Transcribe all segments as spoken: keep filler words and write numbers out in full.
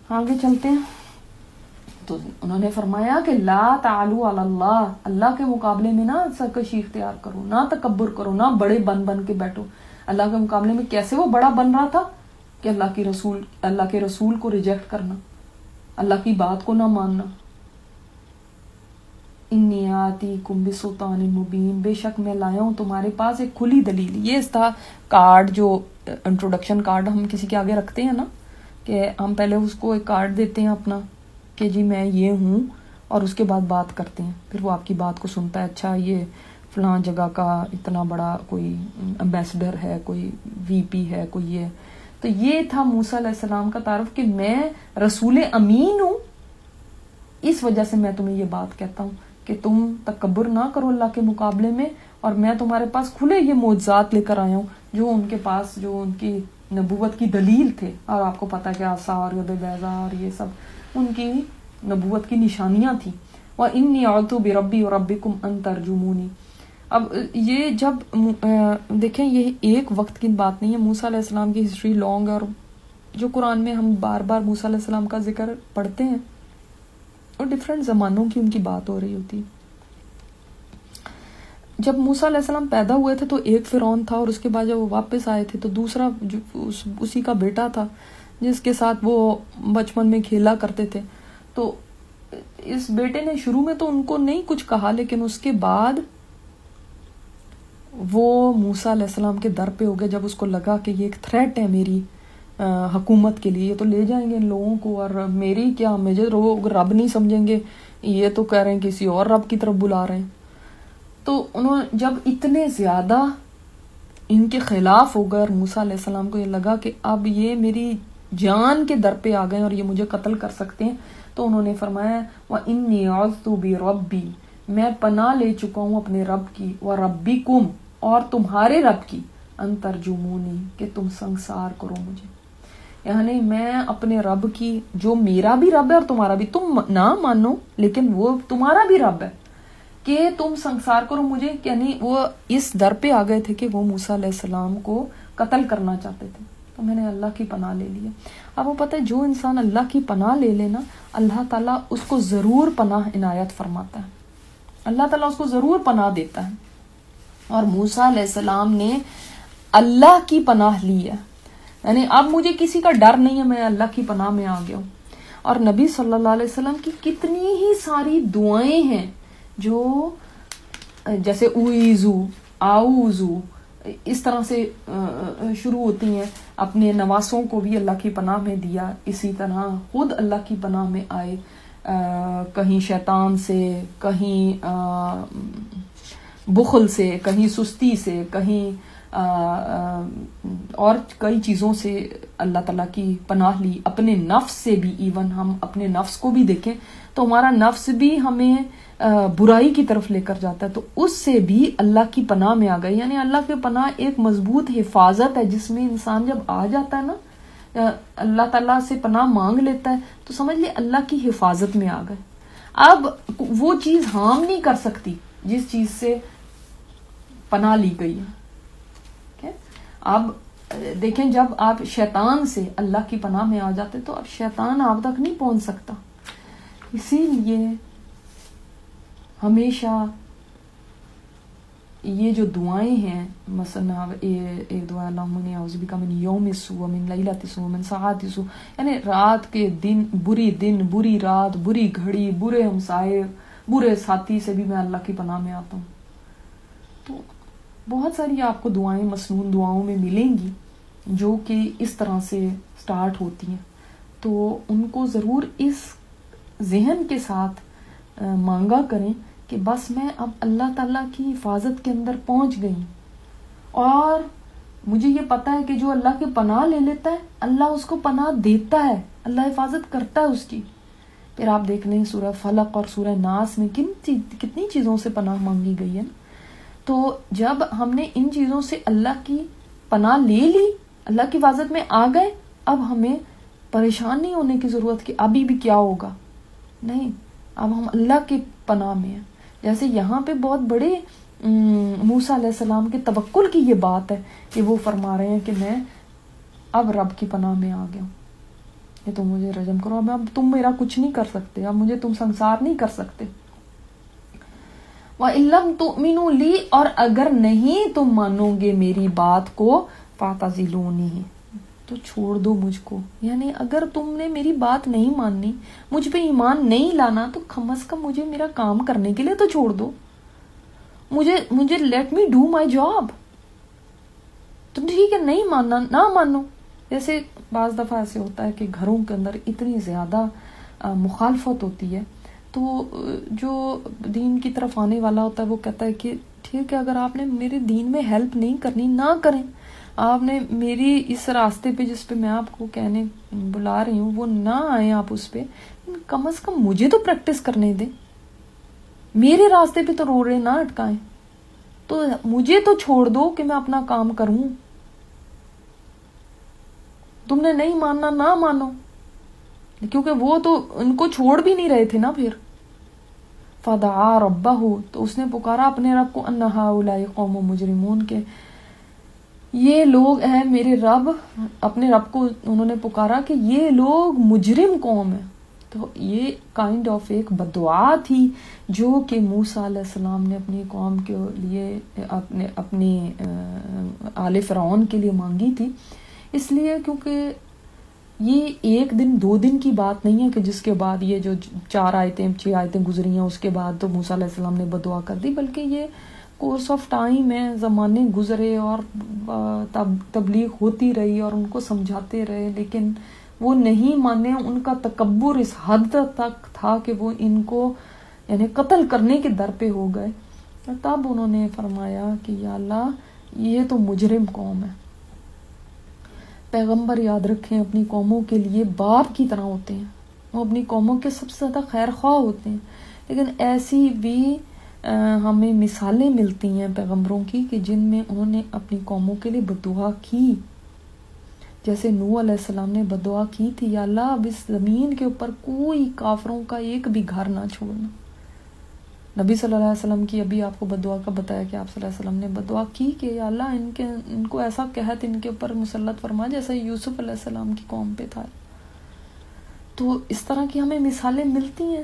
آگے چلتے ہیں. تو انہوں نے فرمایا کہ لا تعلو علی اللہ, اللہ کے مقابلے میں نہ سرکشی اختیار کرو, نہ تکبر کرو, نہ بڑے بن بن کے بیٹھو. اللہ کے مقابلے میں کیسے وہ بڑا بن رہا تھا کہ اللہ کی رسول اللہ کے رسول کو ریجیکٹ کرنا, اللہ کی بات کو نہ ماننا. انی آتیکم بسلطان مبین, بے شک میں لایا ہوں تمہارے پاس ایک کھلی دلیل. یہ اس طرح کارڈ, جو انٹروڈکشن کارڈ ہم کسی کے آگے رکھتے ہیں نا, کہ ہم پہلے اس کو ایک کارڈ دیتے ہیں اپنا کہ جی میں یہ ہوں, اور اس کے بعد بات کرتے ہیں, پھر وہ آپ کی بات کو سنتا ہے. اچھا یہ فلاں جگہ کا اتنا بڑا کوئی امبیسڈر ہے, کوئی وی پی ہے, کوئی یہ. تو یہ تھا موسیٰ علیہ السلام کا تعارف کہ میں رسول امین ہوں, اس وجہ سے میں تمہیں یہ بات کہتا ہوں کہ تم تکبر نہ کرو اللہ کے مقابلے میں, اور میں تمہارے پاس کھلے یہ معجزات لے کر آیا ہوں جو ان کے پاس, جو ان کی نبوت کی دلیل تھے. اور آپ کو پتا کہ عصا اور ید بیضا اور یہ سب ان کی نبوت کی نشانیاں تھیں. وَإِنِّي عُذْتُ بِرَبِّي وَرَبِّكُمْ أَن تَرْجُمُونِي. اب یہ جب دیکھیں یہ ایک وقت کی بات نہیں ہے, موسیٰ علیہ السلام کی ہسٹری لانگ ہے, اور جو قرآن میں ہم بار بار موسیٰ علیہ السلام کا ذکر پڑھتے ہیں اور ڈفرینٹ زمانوں کی ان کی بات ہو رہی ہوتی. جب موسیٰ علیہ السلام پیدا ہوئے تھے تو ایک فرعون تھا, اور اس کے بعد جب وہ واپس آئے تھے تو دوسرا جو اس, اسی کا بیٹا تھا جس کے ساتھ وہ بچپن میں کھیلا کرتے تھے. تو اس بیٹے نے شروع میں تو ان کو نہیں کچھ کہا, لیکن اس کے بعد وہ موسیٰ علیہ السلام کے در پہ ہو گئے. جب اس کو لگا کہ یہ ایک تھریٹ ہے میری حکومت کے لیے, تو لے جائیں گے ان لوگوں کو, اور میری کیا, مجھے لوگ رب نہیں سمجھیں گے, یہ تو کہہ رہے ہیں کسی اور رب کی طرف بلا رہے ہیں. تو انہوں جب اتنے زیادہ ان کے خلاف ہو گئے, اور موسیٰ علیہ السلام کو یہ لگا کہ اب یہ میری جان کے در پہ آ گئے اور یہ مجھے قتل کر سکتے ہیں, تو انہوں نے فرمایا وَإِنِّي عُذْتُ بِرَبِّي, میں پناہ لے چکا ہوں اپنے رب کی, وَرَبِّكُمْ, اور تمہارے رب کی, ان ترجمونی, کہ تم سنگسار کرو مجھے. یعنی میں اپنے رب کی, جو میرا بھی رب ہے اور تمہارا بھی, تم نہ مانو لیکن وہ تمہارا بھی رب ہے, کہ تم سنگسار کرو مجھے. یعنی وہ اس در پہ آ گئے تھے کہ وہ موسیٰ علیہ السلام کو قتل کرنا چاہتے تھے. تو میں نے اللہ کی پناہ لے لیا. اب وہ پتہ ہے جو انسان اللہ کی پناہ لے لینا, اللہ تعالیٰ اس کو ضرور پناہ عنایت فرماتا ہے, اللہ تعالیٰ اس کو ضرور پناہ دیتا ہے. اور موسیٰ علیہ السلام نے اللہ کی پناہ لی ہے, یعنی اب مجھے کسی کا ڈر نہیں ہے, میں اللہ کی پناہ میں آ گیا ہوں. اور نبی صلی اللہ علیہ وسلم کی کتنی ہی ساری دعائیں ہیں جو جیسے اویزو, آؤزو, اس طرح سے شروع ہوتی ہیں. اپنے نواسوں کو بھی اللہ کی پناہ میں دیا, اسی طرح خود اللہ کی پناہ میں آئے, کہیں شیطان سے, کہیں بخل سے, کہیں سستی سے, کہیں اور کئی چیزوں سے اللہ تعالیٰ کی پناہ لی. اپنے نفس سے بھی, ایون ہم اپنے نفس کو بھی دیکھیں تو ہمارا نفس بھی ہمیں برائی کی طرف لے کر جاتا ہے, تو اس سے بھی اللہ کی پناہ میں آ گئے. یعنی اللہ کی پناہ ایک مضبوط حفاظت ہے, جس میں انسان جب آ جاتا ہے نا, اللہ تعالیٰ سے پناہ مانگ لیتا ہے, تو سمجھ لے اللہ کی حفاظت میں آ گئے. اب وہ چیز ہارم نہیں کر سکتی جس چیز سے پناہ لی گئی ہے. اب دیکھیں جب آپ شیطان سے اللہ کی پناہ میں آ جاتے تو اب شیطان آپ تک نہیں پہنچ سکتا. اسی لیے ہمیشہ یہ جو دعائیں ہیں, مثلا ایک دعا اللہم انی اعوذ بک من یوم السوء ومن لیلۃ السوء ومن ساعات السوء, یعنی رات کے دن, بری دن, بری رات, بری گھڑی, برے ہمسائے, برے ساتھی سے بھی میں اللہ کی پناہ میں آتا ہوں. تو بہت ساری آپ کو دعائیں مسنون دعاؤں میں ملیں گی جو کہ اس طرح سے سٹارٹ ہوتی ہیں. تو ان کو ضرور اس ذہن کے ساتھ مانگا کریں کہ بس میں اب اللہ تعالیٰ کی حفاظت کے اندر پہنچ گئی, اور مجھے یہ پتا ہے کہ جو اللہ کی پناہ لے لیتا ہے اللہ اس کو پناہ دیتا ہے, اللہ حفاظت کرتا ہے اس کی. پھر آپ دیکھ لیں سورہ فلق اور سورہ ناس میں کن کتنی چیزوں سے پناہ مانگی گئی ہے. تو جب ہم نے ان چیزوں سے اللہ کی پناہ لے لی, اللہ کی حفاظت میں آ گئے, اب ہمیں پریشان نہیں ہونے کی ضرورت کہ ابھی بھی کیا ہوگا, نہیں, اب ہم اللہ کی پناہ میں ہیں. جیسے یہاں پہ بہت بڑے موسیٰ علیہ السلام کے توکل کی یہ بات ہے کہ وہ فرما رہے ہیں کہ میں اب رب کی پناہ میں آ گیا ہوں. یہ تو مجھے رجم کرو، اب اب تم میرا کچھ نہیں کر سکتے، اب مجھے تم سنسار نہیں کر سکتے. وَإِن لَّمْ تُؤْمِنُوا لِي، اور اگر نہیں تم مانو گے میری بات کو، فَاعْتَزِلُونِی، تو چھوڑ دو مجھ کو. یعنی اگر تم نے میری بات نہیں ماننی، مجھ پہ ایمان نہیں لانا، تو کم از کم مجھے میرا کام کرنے کے لیے تو چھوڑ دو. مجھے مجھے let me do my job. تم ٹھیک ہے نہیں ماننا نہ مانو. جیسے بعض دفعہ ایسے ہوتا ہے کہ گھروں کے اندر اتنی زیادہ مخالفت ہوتی ہے، تو جو دین کی طرف آنے والا ہوتا ہے وہ کہتا ہے کہ ٹھیک ہے، اگر آپ نے میرے دین میں ہیلپ نہیں کرنی نہ کریں، آپ نے میری اس راستے پہ جس پہ میں آپ کو کہنے بلا رہی ہوں وہ نہ آئیں آپ اس پہ، کم از کم مجھے تو پریکٹس کرنے دیں، میرے راستے پہ تو رو رہے نہ اٹکائیں، تو مجھے تو چھوڑ دو کہ میں اپنا کام کروں. تم نے نہیں ماننا نہ مانو، کیونکہ وہ تو ان کو چھوڑ بھی نہیں رہے تھے نا. پھر فدعا ربہ، تو اس نے پکارا اپنے رب کو، ان ہؤلاء قوم مجرمون، کے یہ لوگ ہیں میرے رب. اپنے رب کو انہوں نے پکارا کہ یہ لوگ مجرم قوم ہے. تو یہ کائنڈ آف ایک بدعا تھی جو کہ موسیٰ علیہ السلام نے اپنی قوم کے لیے، اپنے اپنے آل فرعون کے لیے مانگی تھی. اس لیے کیونکہ یہ ایک دن دو دن کی بات نہیں ہے کہ جس کے بعد یہ جو چار آیتیں چھ آیتیں گزری ہیں اس کے بعد تو موسیٰ علیہ السلام نے بدعا کر دی، بلکہ یہ کورس آف ٹائم ہے، زمانے گزرے اور تبلیغ ہوتی رہی اور ان کو سمجھاتے رہے، لیکن وہ نہیں مانے. ان کا تکبر اس حد تک تھا کہ وہ ان کو یعنی قتل کرنے کے در پہ ہو گئے. تب انہوں نے فرمایا کہ یا اللہ یہ تو مجرم قوم ہے. پیغمبر یاد رکھیں اپنی قوموں کے لیے باپ کی طرح ہوتے ہیں، وہ اپنی قوموں کے سب سے زیادہ خیر خواہ ہوتے ہیں، لیکن ایسی بھی ہمیں مثالیں ملتی ہیں پیغمبروں کی کہ جن میں انہوں نے اپنی قوموں کے لیے بدعا کی. جیسے نوح علیہ السلام نے بدعا کی تھی، یا اللہ اب اس زمین کے اوپر کوئی کافروں کا ایک بھی گھر نہ چھوڑنا. نبی صلی اللہ علیہ وسلم کی ابھی آپ کو بدعا کا بتایا کہ آپ صلی اللہ علیہ وسلم نے بدعا کی کہ یا اللہ ان کے ان کو ایسا قحط ان کے اوپر مسلط فرما جیسا یوسف علیہ السلام کی قوم پہ تھا. تو اس طرح کی ہمیں مثالیں ملتی ہیں.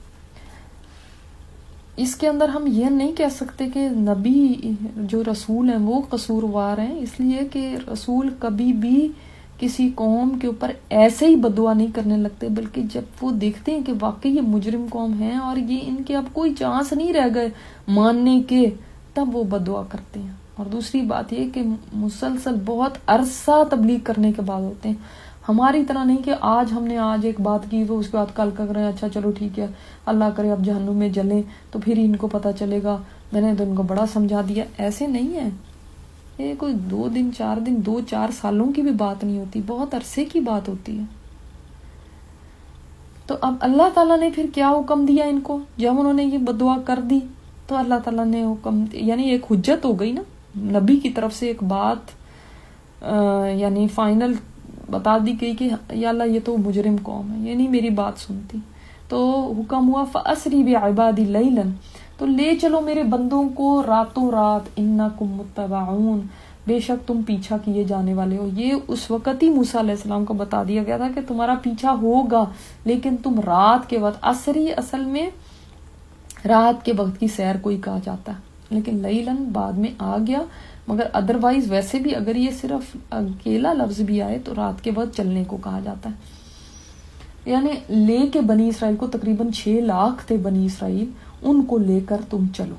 اس کے اندر ہم یہ نہیں کہہ سکتے کہ نبی جو رسول ہیں وہ قصوروار ہیں، اس لیے کہ رسول کبھی بھی کسی قوم کے اوپر ایسے ہی بدعا نہیں کرنے لگتے، بلکہ جب وہ دیکھتے ہیں کہ واقعی یہ مجرم قوم ہیں اور یہ ان کے اب کوئی چانس نہیں رہ گئے ماننے کے، تب وہ بدعا کرتے ہیں. اور دوسری بات یہ کہ مسلسل بہت عرصہ تبلیغ کرنے کے بعد ہوتے ہیں. ہماری طرح نہیں کہ آج ہم نے آج ایک بات کی تو اس کے بعد کل کر رہے ہیں اچھا چلو ٹھیک ہے اللہ کرے اب جہنم میں جلیں تو پھر ان کو پتہ چلے گا میں نے تو ان کو بڑا سمجھا دیا. ایسے نہیں ہے، یہ کوئی دو دن چار دن دو چار سالوں کی بھی بات نہیں ہوتی، بہت عرصے کی بات ہوتی ہے. تو اب اللہ تعالیٰ نے پھر کیا حکم دیا ان کو جب انہوں نے یہ بدعا کر دی؟ تو اللہ تعالیٰ نے حکم یعنی ایک حجت ہو گئی نا، نبی کی طرف سے ایک بات یعنی فائنل بتا دی گئی کہ یا اللہ یہ تو مجرم قوم ہے، یہ نہیں میری بات سنتی. تو حکم ہوا فَأَسْرِ بِعِبَادِ لَيْلًا، تو لے چلو میرے بندوں کو راتوں رات، اِنَّكُمْ مُتَّبَعُونَ، بے شک تم پیچھا کیے جانے والے ہو. یہ اس وقت ہی موسیٰ علیہ السلام کو بتا دیا گیا تھا کہ تمہارا پیچھا ہوگا، لیکن تم رات کے وقت، اسری اصل میں رات کے وقت کی سیر کوئی کہا جاتا ہے، لیکن لیلن بعد میں آ گیا، مگر ادروائز ویسے بھی اگر یہ صرف اکیلا لفظ بھی آئے تو رات کے وقت چلنے کو کہا جاتا ہے. یعنی لے کے بنی اسرائیل کو تقریباً چھ لاکھ تھے بنی اسرائیل، ان کو لے کر تم چلو.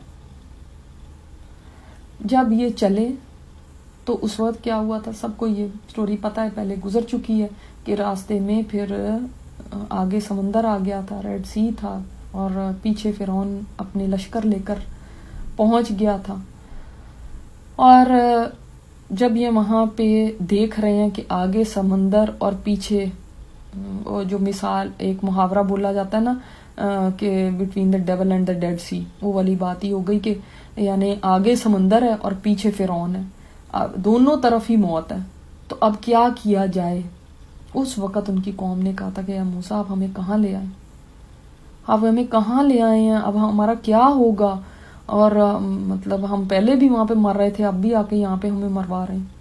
جب یہ چلے تو اس وقت کیا ہوا تھا سب کو یہ سٹوری پتہ ہے، پہلے گزر چکی ہے کہ راستے میں پھر آگے سمندر آ گیا تھا، ریڈ سی تھا، اور پیچھے فرعون اپنے لشکر لے کر پہنچ گیا تھا. اور جب یہ وہاں پہ دیکھ رہے ہیں کہ آگے سمندر اور پیچھے جو مثال ایک محاورہ بولا جاتا ہے نا کہ between the devil and the dead sea, وہ والی بات ہی ہو گئی کہ یعنی آگے سمندر ہے اور پیچھے فرعون ہے، دونوں طرف ہی موت ہے. تو اب کیا کیا جائے؟ اس وقت ان کی قوم نے کہا تھا کہ یا موسیٰ آپ ہمیں کہاں لے آئے، آپ ہمیں کہاں لے آئے ہیں، اب ہمارا کیا ہوگا؟ اور مطلب ہم پہلے بھی وہاں پہ مر رہے تھے، اب بھی آ کے یہاں پہ ہمیں مروا رہے ہیں.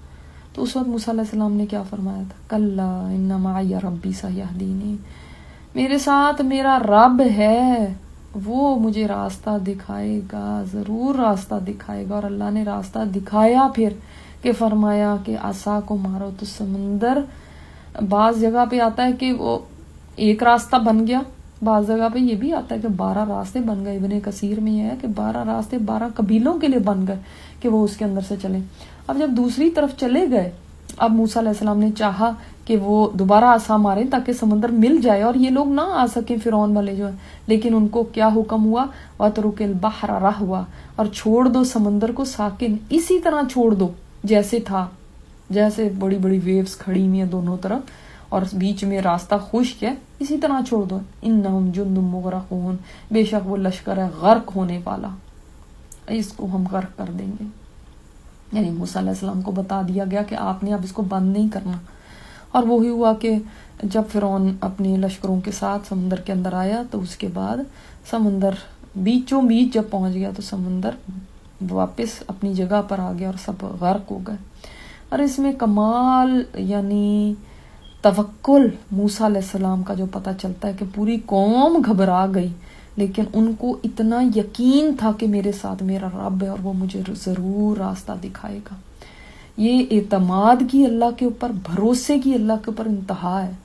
تو اس وقت موسیٰ علیہ السلام نے کیا فرمایا تھا؟ کلا ان معی ربی سیہدینی، میرے ساتھ میرا رب ہے، وہ مجھے راستہ دکھائے گا، ضرور راستہ دکھائے گا۔ اور اللہ نے راستہ دکھایا پھر کہ فرمایا کہ عصا کو مارو تو سمندر، بعض جگہ پہ آتا ہے کہ وہ ایک راستہ بن گیا، بعض جگہ پہ یہ بھی آتا ہے کہ بارہ راستے بن گئے۔ ابن کثیر میں یہ ہے کہ بارہ راستے بارہ قبیلوں کے لیے بن گئے کہ وہ اس کے اندر سے چلیں۔ اب جب دوسری طرف چلے گئے، اب موسیٰ علیہ السلام نے چاہا کہ وہ دوبارہ عصا ماریں تاکہ سمندر مل جائے اور یہ لوگ نہ آ سکیں فرعون والے جو ہیں، لیکن ان کو کیا حکم ہوا؟ وَاتْرُكِ الْبَحْرَ رَهْوًا، اور چھوڑ دو سمندر کو ساکن، اسی طرح چھوڑ دو جیسے تھا، جیسے بڑی بڑی ویوز کھڑی ہوئی ہیں دونوں طرف اور بیچ میں راستہ خشک ہے، اسی طرح چھوڑ دو۔ انہم جند مغرقون، بے شک وہ لشکر ہے غرق ہونے والا، اس کو ہم غرق کر دیں گے۔ یعنی موسیٰ علیہ السلام کو بتا دیا گیا کہ آپ نے اب اس کو بند نہیں کرنا۔ اور وہی ہوا کہ جب فرعون اپنے لشکروں کے ساتھ سمندر کے اندر آیا تو اس کے بعد سمندر بیچوں بیچ جب پہنچ گیا تو سمندر واپس اپنی جگہ پر آ گیا اور سب غرق ہو گئے۔ اور اس میں کمال یعنی توکل موسیٰ علیہ السلام کا جو پتہ چلتا ہے کہ پوری قوم گھبرا گئی، لیکن ان کو اتنا یقین تھا کہ میرے ساتھ میرا رب ہے اور وہ مجھے ضرور راستہ دکھائے گا۔ یہ اعتماد کی اللہ کے اوپر، بھروسے کی اللہ کے اوپر انتہا ہے۔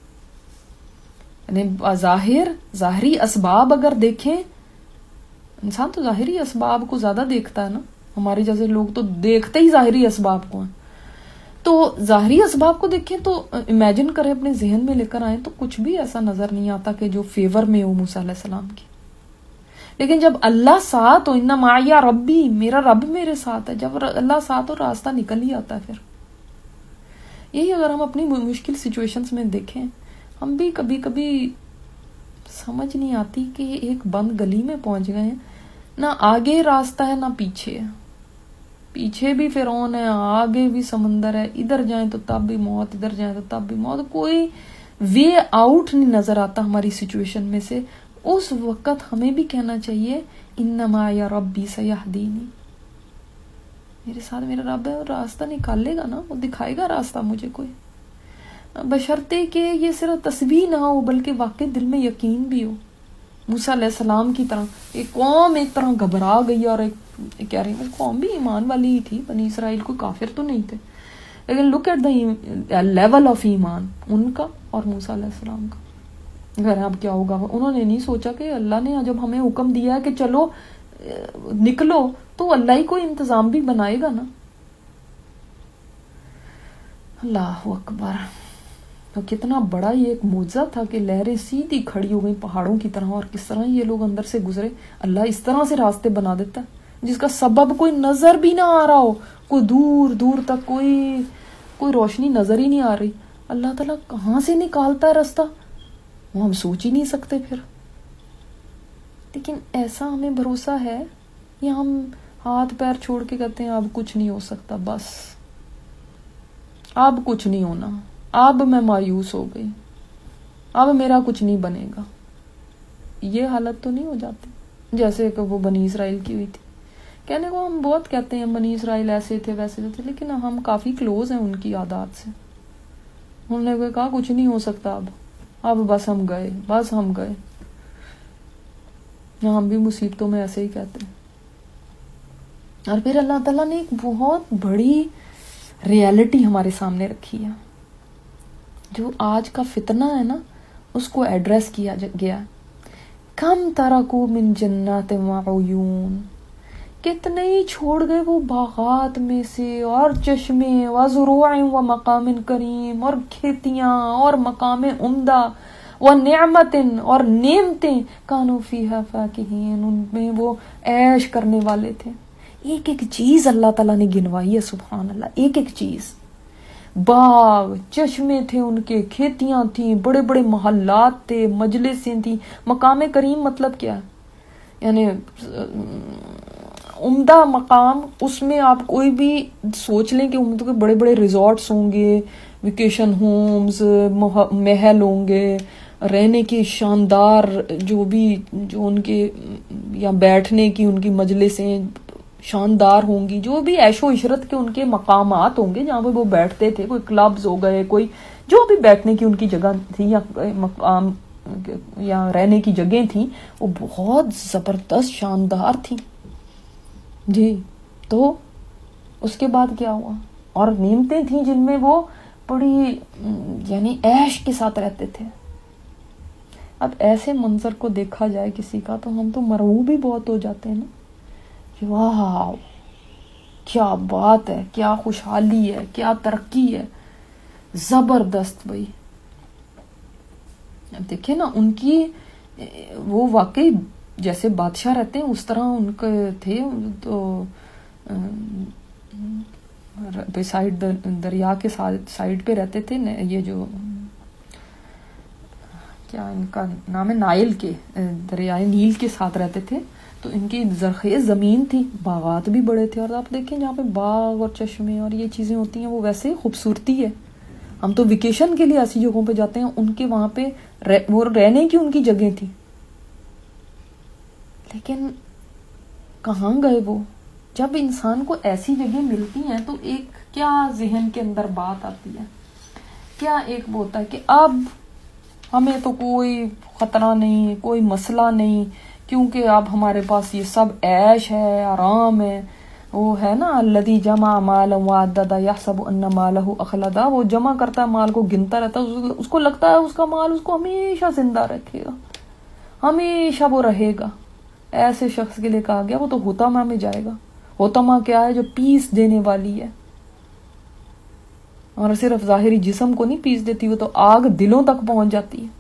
یعنی ظاہر ظاہری اسباب اگر دیکھیں، انسان تو ظاہری اسباب کو زیادہ دیکھتا ہے نا، ہمارے جیسے لوگ تو دیکھتے ہی ظاہری اسباب کو ہیں، تو ظاہری اسباب کو دیکھیں تو امیجن کریں، اپنے ذہن میں لے کر آئیں تو کچھ بھی ایسا نظر نہیں آتا کہ جو فیور میں ہو موسیٰ علیہ السلام کی۔ لیکن جب اللہ ساتھ ہو، ان معی ربی، میرا رب میرے ساتھ ہے، جب اللہ ساتھ ہو راستہ نکل ہی آتا ہے۔ پھر یہی اگر ہم اپنی مشکل سچویشنز میں دیکھیں، ہم بھی کبھی کبھی سمجھ نہیں آتی کہ ایک بند گلی میں پہنچ گئے ہیں، نہ آگے راستہ ہے نہ پیچھے ہے، پیچھے بھی فرعون ہے، آگے بھی سمندر ہے، ادھر جائیں تو تب بھی موت، ادھر جائیں تو تب بھی موت، کوئی وے آؤٹ نہیں نظر آتا ہماری سچویشن میں سے۔ اس وقت ہمیں بھی کہنا چاہیے انما یا ربی سیہدینی، میرے ساتھ میرا رب ہے اور راستہ نکالے گا نا، وہ دکھائے گا راستہ مجھے کوئی، بشرطے کہ یہ صرف تصویر نہ ہو بلکہ واقعی دل میں یقین بھی ہو۔ موسیٰ علیہ السلام کی طرح ایک قوم ایک طرح گھبرا گئی اور ایک کہہ رہی ہے قوم بھی ایمان والی ہی تھی، بنی اسرائیل کوئی کافر تو نہیں تھے، لیکن look at the level of ایمان ان کا اور موسیٰ علیہ السلام کا۔ گھر اب کیا ہوگا، انہوں نے نہیں سوچا کہ اللہ نے جب ہمیں حکم دیا ہے کہ چلو نکلو تو اللہ ہی کوئی انتظام بھی بنائے گا نا۔ اللہ اکبر، تو کتنا بڑا یہ ایک معجزہ تھا کہ لہریں سیدھی کھڑی ہو گئی پہاڑوں کی طرح، اور کس طرح یہ لوگ اندر سے گزرے۔ اللہ اس طرح سے راستے بنا دیتا ہے جس کا سبب کوئی نظر بھی نہ آ رہا ہو، کوئی دور دور تک کوئی کوئی روشنی نظر ہی نہیں آ رہی، اللہ تعالیٰ کہاں سے نکالتا ہے راستہ وہ ہم سوچ ہی نہیں سکتے پھر۔ لیکن ایسا ہمیں بھروسہ ہے یا ہم ہاتھ پیر چھوڑ کے کہتے ہیں اب کچھ نہیں ہو سکتا، بس اب کچھ نہیں ہونا، اب میں مایوس ہو گئی، اب میرا کچھ نہیں بنے گا۔ یہ حالت تو نہیں ہو جاتی جیسے کہ وہ بنی اسرائیل کی ہوئی تھی۔ کہنے کو ہم بہت کہتے ہیں بنی اسرائیل ایسے تھے ویسے تھے، لیکن ہم کافی کلوز ہیں ان کی عادات سے۔ انہوں نے کہا کچھ نہیں ہو سکتا، اب اب بس ہم گئے، بس ہم گئے۔ ہم بھی مصیبتوں میں ایسے ہی کہتے ہیں۔ اور پھر اللہ تعالیٰ نے ایک بہت بڑی ریالٹی ہمارے سامنے رکھی ہے، جو آج کا فتنہ ہے نا، اس کو ایڈریس کیا گیا۔ کم ترکو من جنات وعیون، کتنے ہی چھوڑ گئے وہ باغات میں سے اور چشمے، وزروع و مقام کریم، اور کھیتیاں اور مقام عمدہ، ونعمت اور نعمتیں، کانوا فیہا فاکہین، ان میں وہ عیش کرنے والے تھے۔ ایک ایک چیز اللہ تعالیٰ نے گنوائی ہے، سبحان اللہ، ایک ایک چیز، باغ، چشمے تھے ان کے، کھیتیاں تھیں، بڑے بڑے محلات تھے، مجلسیں تھیں۔ مقام کریم مطلب کیا ہے؟ یعنی عمدہ مقام، اس میں آپ کوئی بھی سوچ لیں کہ عمدہ کے بڑے بڑے ریزورٹس ہوں گے، ویکیشن ہومز، محل ہوں گے، رہنے کی شاندار جو بھی جو ان کے یا بیٹھنے کی ان کی مجلسیں، شاندار ہوں گی، جو بھی عیش و عشرت کے ان کے مقامات ہوں گے جہاں پہ وہ بیٹھتے تھے، کوئی کلبز ہو گئے، کوئی جو بھی بیٹھنے کی ان کی جگہ تھی یا مقام یا رہنے کی جگہیں تھیں، وہ بہت زبردست شاندار تھی جی. تو اس کے بعد کیا ہوا؟ اور نعمتیں تھیں جن میں وہ بڑی یعنی عیش کے ساتھ رہتے تھے. اب ایسے منظر کو دیکھا جائے کسی کا تو ہم تو مرعوب بھی بہت ہو جاتے ہیں نا کہ واہ کیا بات ہے، کیا خوشحالی ہے، کیا ترقی ہے، زبردست. بھائی دیکھیں نا ان کی، وہ واقعی جیسے بادشاہ رہتے ہیں اس طرح ان کے تھے. تو سائڈ دریا کے سائڈ پہ رہتے تھے، یہ جو کیا ان کا نام ہے، نائل کے، دریائے نیل کے ساتھ رہتے تھے. تو ان کی زرخیز زمین تھی، باغات بھی بڑے تھے. اور آپ دیکھیں جہاں پہ باغ اور چشمے اور یہ چیزیں ہوتی ہیں وہ ویسے ہی خوبصورتی ہے. ہم تو ویکیشن کے لیے ایسی جگہوں پہ جاتے ہیں، ان کے وہاں پہ وہ رہنے کی ان کی جگہ تھی. لیکن کہاں گئے وہ؟ جب انسان کو ایسی جگہ ملتی ہیں تو ایک کیا ذہن کے اندر بات آتی ہے، کیا ایک وہ ہوتا ہے کہ اب ہمیں تو کوئی خطرہ نہیں، کوئی مسئلہ نہیں، کیونکہ اب ہمارے پاس یہ سب عیش ہے، آرام ہے. وہ ہے نا الذی جمع مالا وعددا یحسب ان مالہ اخلدا، وہ جمع کرتا ہے مال کو، گنتا رہتا ہے، اس کو لگتا ہے اس کا مال اس کو ہمیشہ زندہ رکھے گا، ہمیشہ وہ رہے گا. ایسے شخص کے لیے کہا گیا وہ تو حطمہ میں جائے گا. حطمہ کیا ہے؟ جو پیس دینے والی ہے، اور صرف ظاہری جسم کو نہیں پیس دیتی، وہ تو آگ دلوں تک پہنچ جاتی ہے.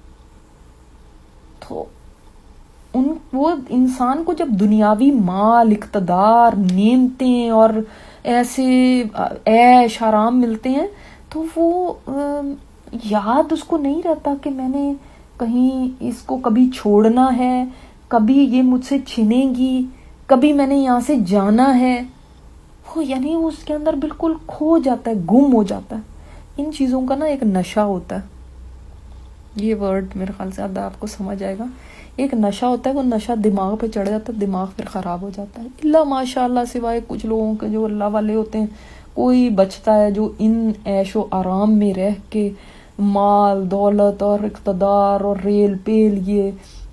تو ان وہ انسان کو جب دنیاوی مال، اقتدار، نعمتیں اور ایسے عیش آرام ملتے ہیں تو وہ یاد اس کو نہیں رہتا کہ میں نے کہیں اس کو کبھی چھوڑنا ہے، کبھی یہ مجھ سے چھنے گی، کبھی میں نے یہاں سے جانا ہے. وہ یعنی وہ اس کے اندر بالکل کھو جاتا ہے، گم ہو جاتا ہے. ان چیزوں کا نا ایک نشہ ہوتا ہے. یہ ورڈ میرے خیال سے اب آپ کو سمجھ آئے گا. ایک نشہ ہوتا ہے، وہ نشہ دماغ پہ چڑھ جاتا ہے، دماغ پھر خراب ہو جاتا ہے. اللہ ماشاء اللہ سوائے کچھ لوگوں کے جو اللہ والے ہوتے ہیں، کوئی بچتا ہے جو ان عیش و آرام میں رہ کے مال، دولت اور اقتدار اور ریل پیل، یہ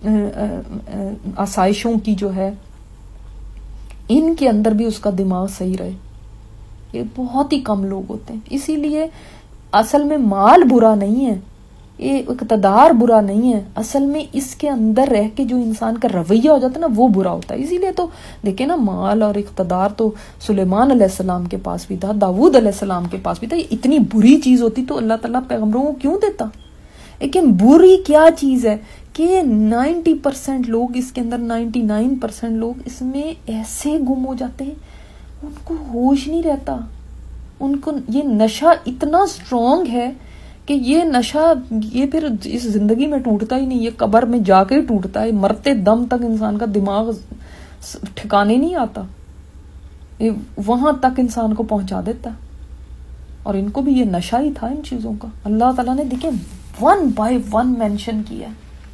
آسائشوں کی جو ہے، ان کے اندر بھی اس کا دماغ صحیح رہے. یہ بہت ہی کم لوگ ہوتے ہیں. اسی لیے اصل میں مال برا نہیں ہے، یہ اقتدار برا نہیں ہے، اصل میں اس کے اندر رہ کے جو انسان کا رویہ ہو جاتا ہے نا وہ برا ہوتا ہے. اسی لیے تو دیکھیں نا، مال اور اقتدار تو سلیمان علیہ السلام کے پاس بھی تھا، داؤد علیہ السلام کے پاس بھی تھا. یہ اتنی بری چیز ہوتی تو اللہ تعالیٰ پیغمبروں کو کیوں دیتا؟ لیکن بری کیا چیز ہے کہ نائنٹی پرسینٹ لوگ اس کے اندر، نائنٹی نائن پرسینٹ لوگ اس میں ایسے گم ہو جاتے ہیں، ان کو ہوش نہیں رہتا. ان کو یہ نشہ اتنا اسٹرانگ ہے کہ یہ نشہ یہ پھر اس زندگی میں ٹوٹتا ہی نہیں، یہ قبر میں جا کے ٹوٹتا ہے. مرتے دم تک انسان کا دماغ ٹھکانے نہیں آتا، یہ وہاں تک انسان کو پہنچا دیتا. اور ان کو بھی یہ نشہ ہی تھا ان چیزوں کا. اللہ تعالیٰ نے دیکھیں ون بائی ون مینشن کیا.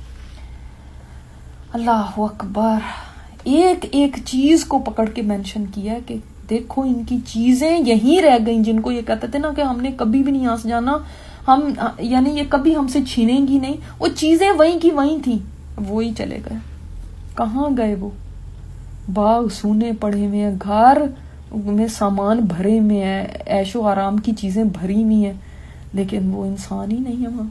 اللہ اکبر، ایک ایک چیز کو پکڑ کے مینشن کیا کہ دیکھو ان کی چیزیں یہیں رہ گئیں، جن کو یہ کہتے تھے نا کہ ہم نے کبھی بھی نہیں یہاں سے جانا، ہم یعنی یہ کبھی ہم سے چھینیں گی نہیں. وہ چیزیں وہیں کی وہیں تھیں، وہی چلے گئے. کہاں گئے وہ؟ باغ سونے پڑے ہوئے ہیں، گھر میں سامان بھرے ہوئے ہیں، عیش و آرام کی چیزیں بھری ہوئی ہیں، لیکن وہ انسان ہی نہیں ہے وہاں.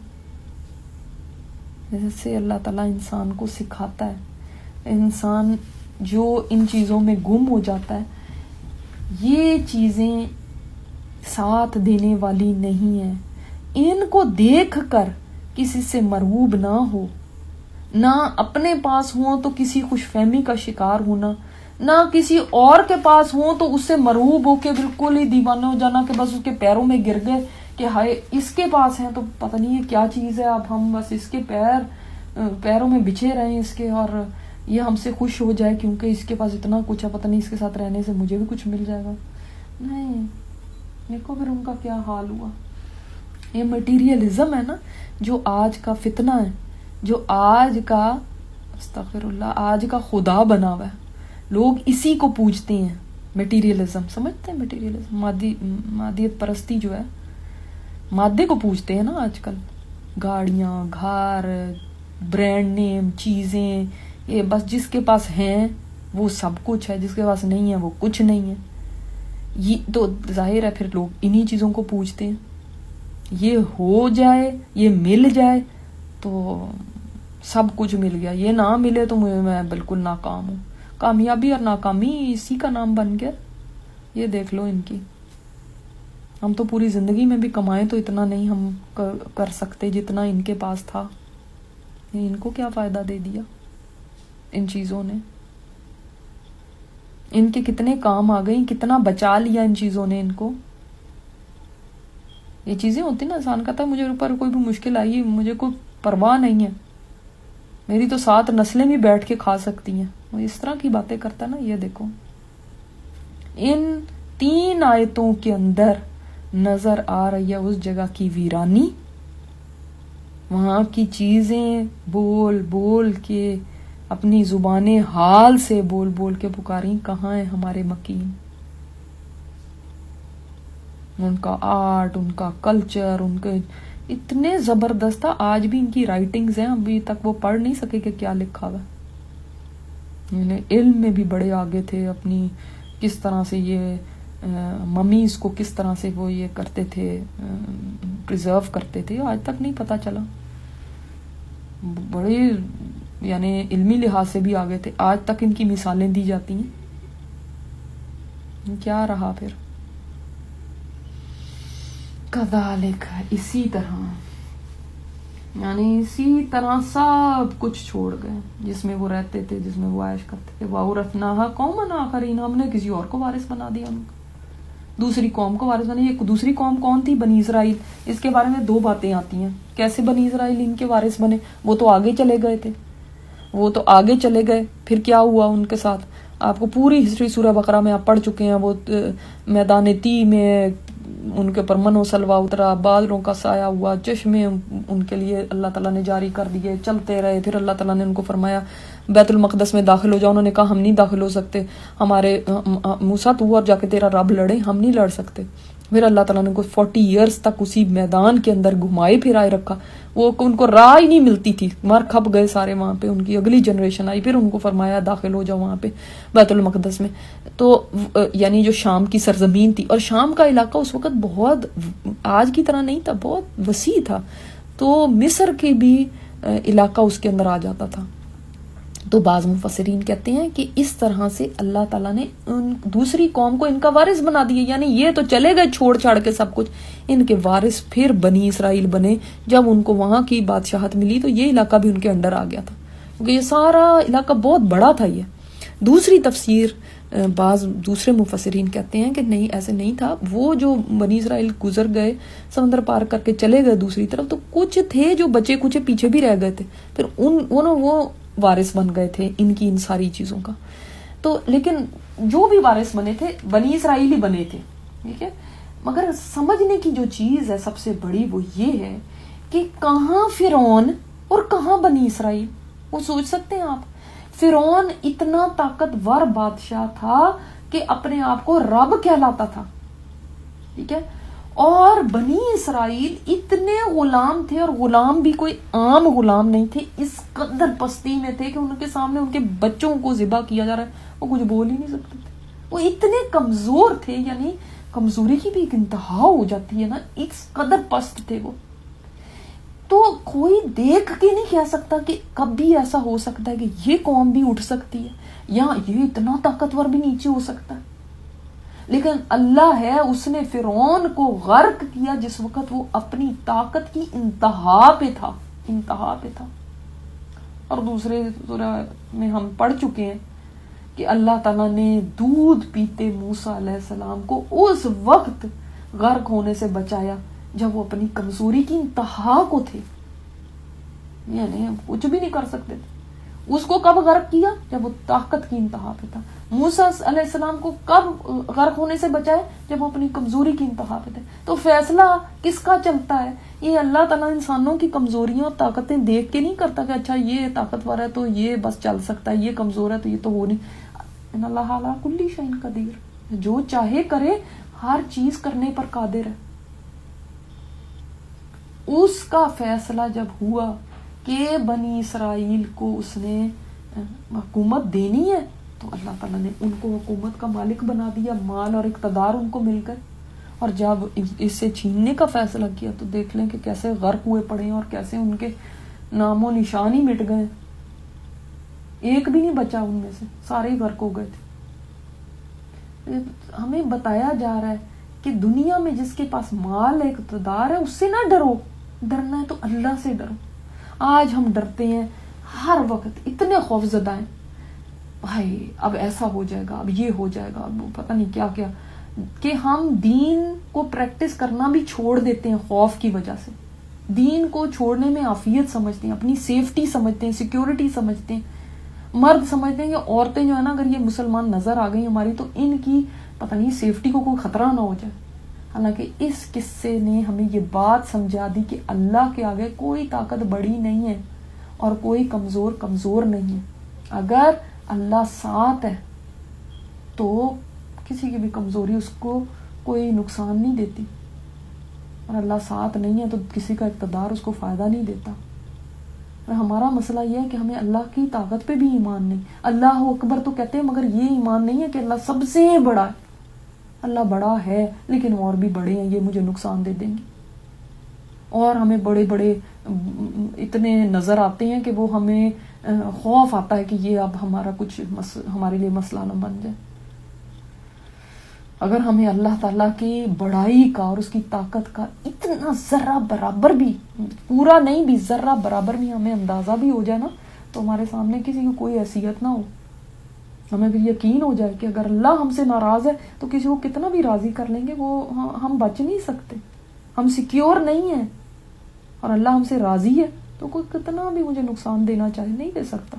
جیسے اللہ تعالیٰ انسان کو سکھاتا ہے، انسان جو ان چیزوں میں گم ہو جاتا ہے، یہ چیزیں ساتھ دینے والی نہیں ہیں. ان کو دیکھ کر کسی سے مرعوب نہ ہو، نہ اپنے پاس ہوں تو کسی خوش فہمی کا شکار ہونا، نہ کسی اور کے پاس ہوں تو اس سے مرعوب ہو کے بالکل ہی دیوانے ہو جانا کہ بس اس کے پیروں میں گر گئے کہ ہائے اس کے پاس ہیں تو پتہ نہیں یہ کیا چیز ہے، اب ہم بس اس کے پیر پیروں میں بچھے رہیں اس کے، اور یہ ہم سے خوش ہو جائے کیونکہ اس کے پاس اتنا کچھ ہے، پتہ نہیں اس کے ساتھ رہنے سے مجھے بھی کچھ مل جائے گا. نہیں، دیکھو پھر ان کا کیا حال ہوا. یہ مٹیریلزم ہے نا جو آج کا فتنہ ہے، جو آج کا استغفر اللہ آج کا خدا بنا ہوا ہے. لوگ اسی کو پوجتے ہیں، میٹیریلزم سمجھتے ہیں، میٹیریلزم مادی مادیت پرستی جو ہے، مادے کو پوجتے ہیں نا آج کل، گاڑیاں، گھر، برانڈ نیم، چیزیں، یہ بس جس کے پاس ہیں وہ سب کچھ ہے، جس کے پاس نہیں ہے وہ کچھ نہیں ہے. یہ تو ظاہر ہے پھر لوگ انہی چیزوں کو پوجتے ہیں. یہ ہو جائے، یہ مل جائے تو سب کچھ مل گیا، یہ نہ ملے تو مجھے میں بالکل ناکام ہوں. کامیابی اور ناکامی اسی کا نام بن گیا. یہ دیکھ لو ان کی. ہم تو پوری زندگی میں بھی کمائیں تو اتنا نہیں ہم کر سکتے جتنا ان کے پاس تھا. ان کو کیا فائدہ دے دیا ان چیزوں نے؟ ان کے کتنے کام آ گئی، کتنا بچا لیا ان چیزوں نے ان کو. یہ چیزیں ہوتی نا، انسان کہتا ہے مجھے اوپر کوئی بھی مشکل آئی مجھے کوئی پرواہ نہیں ہے، میری تو سات نسلیں بھی بیٹھ کے کھا سکتی ہیں. وہ اس طرح کی باتیں کرتا ہے نا. یہ دیکھو ان تین آیتوں کے اندر نظر آ رہی ہے اس جگہ کی ویرانی، وہاں کی چیزیں بول بول کے، اپنی زبان حال سے بول بول کے پکاری کہاں ہیں ہمارے مکین. ان کا آرٹ، ان کا کلچر، ان کے اتنے زبردست تھا. آج بھی ان کی رائٹنگز ہیں، ابھی تک وہ پڑھ نہیں سکے کہ کیا لکھا ہوا. علم میں بھی بڑے آگے تھے، اپنی کس طرح سے یہ ممیز کو کس طرح سے وہ یہ کرتے تھے، پریزرو کرتے تھے، آج تک نہیں پتا چلا. بڑے یعنی علمی لحاظ سے بھی آگے تھے، آج تک ان کی مثالیں دی جاتی ہیں. کیا رہا پھر؟ کذالک، اسی طرح، یعنی اسی طرح سب کچھ چھوڑ گئے جس میں وہ رہتے تھے، جس میں وہ عائش کرتے تھے. وَأَوْرَثْنَاهَا قَوْمًا آخَرِينَ، ہم نے کسی اور کو وارث بنا دیا، ان کو دوسری قوم کو وارث بنا. یہ دوسری قوم کون تھی؟ بنی اسرائیل. اس کے بارے میں دو باتیں آتی ہیں. کیسے بنی اسرائیل ان کے وارث بنے؟ وہ تو آگے چلے گئے تھے، وہ تو آگے چلے گئے. پھر کیا ہوا ان کے ساتھ؟ آپ کو پوری ہسٹری سورہ بقرہ میں آپ پڑھ چکے ہیں. وہ میدان تی میں ان کے پر من و سلوا اترا، بادلوں کا سایہ ہوا، چشمے ان کے لیے اللہ تعالیٰ نے جاری کر دیے، چلتے رہے. پھر اللہ تعالیٰ نے ان کو فرمایا بیت المقدس میں داخل ہو جاؤ. انہوں نے کہا ہم نہیں داخل ہو سکتے، ہمارے موسیٰ تو اور جا کے تیرا رب لڑے، ہم نہیں لڑ سکتے. پھر اللہ تعالیٰ نے ان کو فورٹی ایئرز تک اسی میدان کے اندر گھمائے پھرائے رکھا. وہ ان کو راہ ہی نہیں ملتی تھی، مر کھپ گئے سارے وہاں پہ. ان کی اگلی جنریشن آئی، پھر ان کو فرمایا داخل ہو جاؤ وہاں پہ بیت المقدس میں. تو یعنی جو شام کی سرزمین تھی، اور شام کا علاقہ اس وقت بہت آج کی طرح نہیں تھا، بہت وسیع تھا. تو مصر کی بھی علاقہ اس کے اندر آ جاتا تھا. تو بعض مفسرین کہتے ہیں کہ اس طرح سے اللہ تعالیٰ نے ان دوسری قوم کو ان کا وارث بنا دیا. یعنی یہ تو چلے گئے چھوڑ چھاڑ کے سب کچھ، ان کے وارث پھر بنی اسرائیل بنے. جب ان کو وہاں کی بادشاہت ملی تو یہ علاقہ بھی ان کے انڈر آ گیا تھا، کیونکہ یہ سارا علاقہ بہت بڑا تھا. یہ دوسری تفسیر بعض دوسرے مفسرین کہتے ہیں کہ نہیں، ایسے نہیں تھا. وہ جو بنی اسرائیل گزر گئے، سمندر پار کر کے چلے گئے دوسری طرف، تو کچھ تھے جو بچے کچھ پیچھے بھی رہ گئے تھے، پھر ان وہ وارث بن گئے تھے ان کی ان ساری چیزوں کا. تو لیکن جو بھی وارث بنے تھے بنی اسرائیل ہی بنے تھے، ٹھیک ہے. مگر سمجھنے کی جو چیز ہے سب سے بڑی وہ یہ ہے کہ کہاں فرعون اور کہاں بنی اسرائیل. وہ سوچ سکتے ہیں آپ، فرعون اتنا طاقتور بادشاہ تھا کہ اپنے آپ کو رب کہلاتا تھا، ٹھیک ہے، اور بنی اسرائیل اتنے غلام تھے، اور غلام بھی کوئی عام غلام نہیں تھے، اس قدر پستی میں تھے کہ ان کے سامنے ان کے بچوں کو ذبح کیا جا رہا ہے، وہ کچھ بول ہی نہیں سکتے تھے. وہ اتنے کمزور تھے، یعنی کمزوری کی بھی ایک انتہا ہو جاتی ہے نا، اس قدر پست تھے وہ. تو کوئی دیکھ کے نہیں کہہ سکتا کہ کب بھی ایسا ہو سکتا ہے کہ یہ قوم بھی اٹھ سکتی ہے، یا یہ اتنا طاقتور بھی نیچے ہو سکتا ہے. لیکن اللہ ہے، اس نے فرعون کو غرق کیا جس وقت وہ اپنی طاقت کی انتہا پہ تھا، انتہا پہ تھا. اور دوسرے سورہ میں ہم پڑھ چکے ہیں کہ اللہ تعالیٰ نے دودھ پیتے موسیٰ علیہ السلام کو اس وقت غرق ہونے سے بچایا جب وہ اپنی کمزوری کی انتہا کو تھے، یعنی کچھ بھی نہیں کر سکتے تھے. اس کو کب غرق کیا؟ جب وہ طاقت کی انتہا پہ تھا. موسیٰ علیہ السلام کو کب غرق ہونے سے بچائے؟ جب وہ اپنی کمزوری کی انتہا پہ تھے. تو فیصلہ کس کا چلتا ہے؟ یہ اللہ تعالیٰ انسانوں کی کمزوریاں اور طاقتیں دیکھ کے نہیں کرتا کہ اچھا یہ طاقتور ہے تو یہ بس چل سکتا ہے، یہ کمزور ہے تو یہ تو ہو نہیں. ان اللہ علی کل شیء قدیر, جو چاہے کرے, ہر چیز کرنے پر قادر ہے. اس کا فیصلہ جب ہوا کہ بنی اسرائیل کو اس نے حکومت دینی ہے تو اللہ تعالیٰ نے ان کو حکومت کا مالک بنا دیا, مال اور اقتدار ان کو مل گئے. اور جب اس سے چھیننے کا فیصلہ کیا تو دیکھ لیں کہ کیسے غرق ہوئے پڑے ہیں اور کیسے ان کے نام و نشان ہی مٹ گئے, ایک بھی نہیں بچا ان میں سے, سارے ہی غرق ہو گئے تھے. ہمیں بتایا جا رہا ہے کہ دنیا میں جس کے پاس مال ہے, اقتدار ہے, اس سے نہ ڈرو, ڈرنا ہے تو اللہ سے ڈرو. آج ہم ڈرتے ہیں ہر وقت, اتنے خوف زدہ ہیں, بھائی اب ایسا ہو جائے گا, اب یہ ہو جائے گا, اب پتہ نہیں کیا کیا, کہ ہم دین کو پریکٹس کرنا بھی چھوڑ دیتے ہیں خوف کی وجہ سے. دین کو چھوڑنے میں عافیت سمجھتے ہیں, اپنی سیفٹی سمجھتے ہیں, سیکیورٹی سمجھتے ہیں. مرد سمجھتے ہیں کہ عورتیں جو ہے نا, اگر یہ مسلمان نظر آ گئی ہماری تو ان کی پتہ نہیں سیفٹی کو کوئی خطرہ نہ ہو جائے. حالانکہ اس قصے نے ہمیں یہ بات سمجھا دی کہ اللہ کے آگے کوئی طاقت بڑی نہیں ہے اور کوئی کمزور کمزور نہیں ہے. اگر اللہ ساتھ ہے تو کسی کی بھی کمزوری اس کو کوئی نقصان نہیں دیتی, اور اللہ ساتھ نہیں ہے تو کسی کا اقتدار اس کو فائدہ نہیں دیتا. اور ہمارا مسئلہ یہ ہے کہ ہمیں اللہ کی طاقت پہ بھی ایمان نہیں. اللہ اکبر تو کہتے ہیں مگر یہ ایمان نہیں ہے کہ اللہ سب سے بڑا ہے. اللہ بڑا ہے لیکن اور بھی بڑے ہیں, یہ مجھے نقصان دے دیں گے. اور ہمیں بڑے بڑے اتنے نظر آتے ہیں کہ وہ ہمیں خوف آتا ہے کہ یہ اب ہمارا کچھ ہمارے لیے مسئلہ نہ بن جائے. اگر ہمیں اللہ تعالیٰ کی بڑائی کا اور اس کی طاقت کا اتنا ذرہ برابر بھی, پورا نہیں بھی, ذرہ برابر بھی ہمیں اندازہ بھی ہو جائے نا, تو ہمارے سامنے کسی کی کوئی حیثیت نہ ہو. ہمیں بھی یقین ہو جائے کہ اگر اللہ ہم سے ناراض ہے تو کسی کو کتنا بھی راضی کر لیں گے, وہ ہم بچ نہیں سکتے, ہم سیکیور نہیں ہیں. اور اللہ ہم سے راضی ہے تو کوئی کتنا بھی مجھے نقصان دینا چاہے نہیں دے سکتا.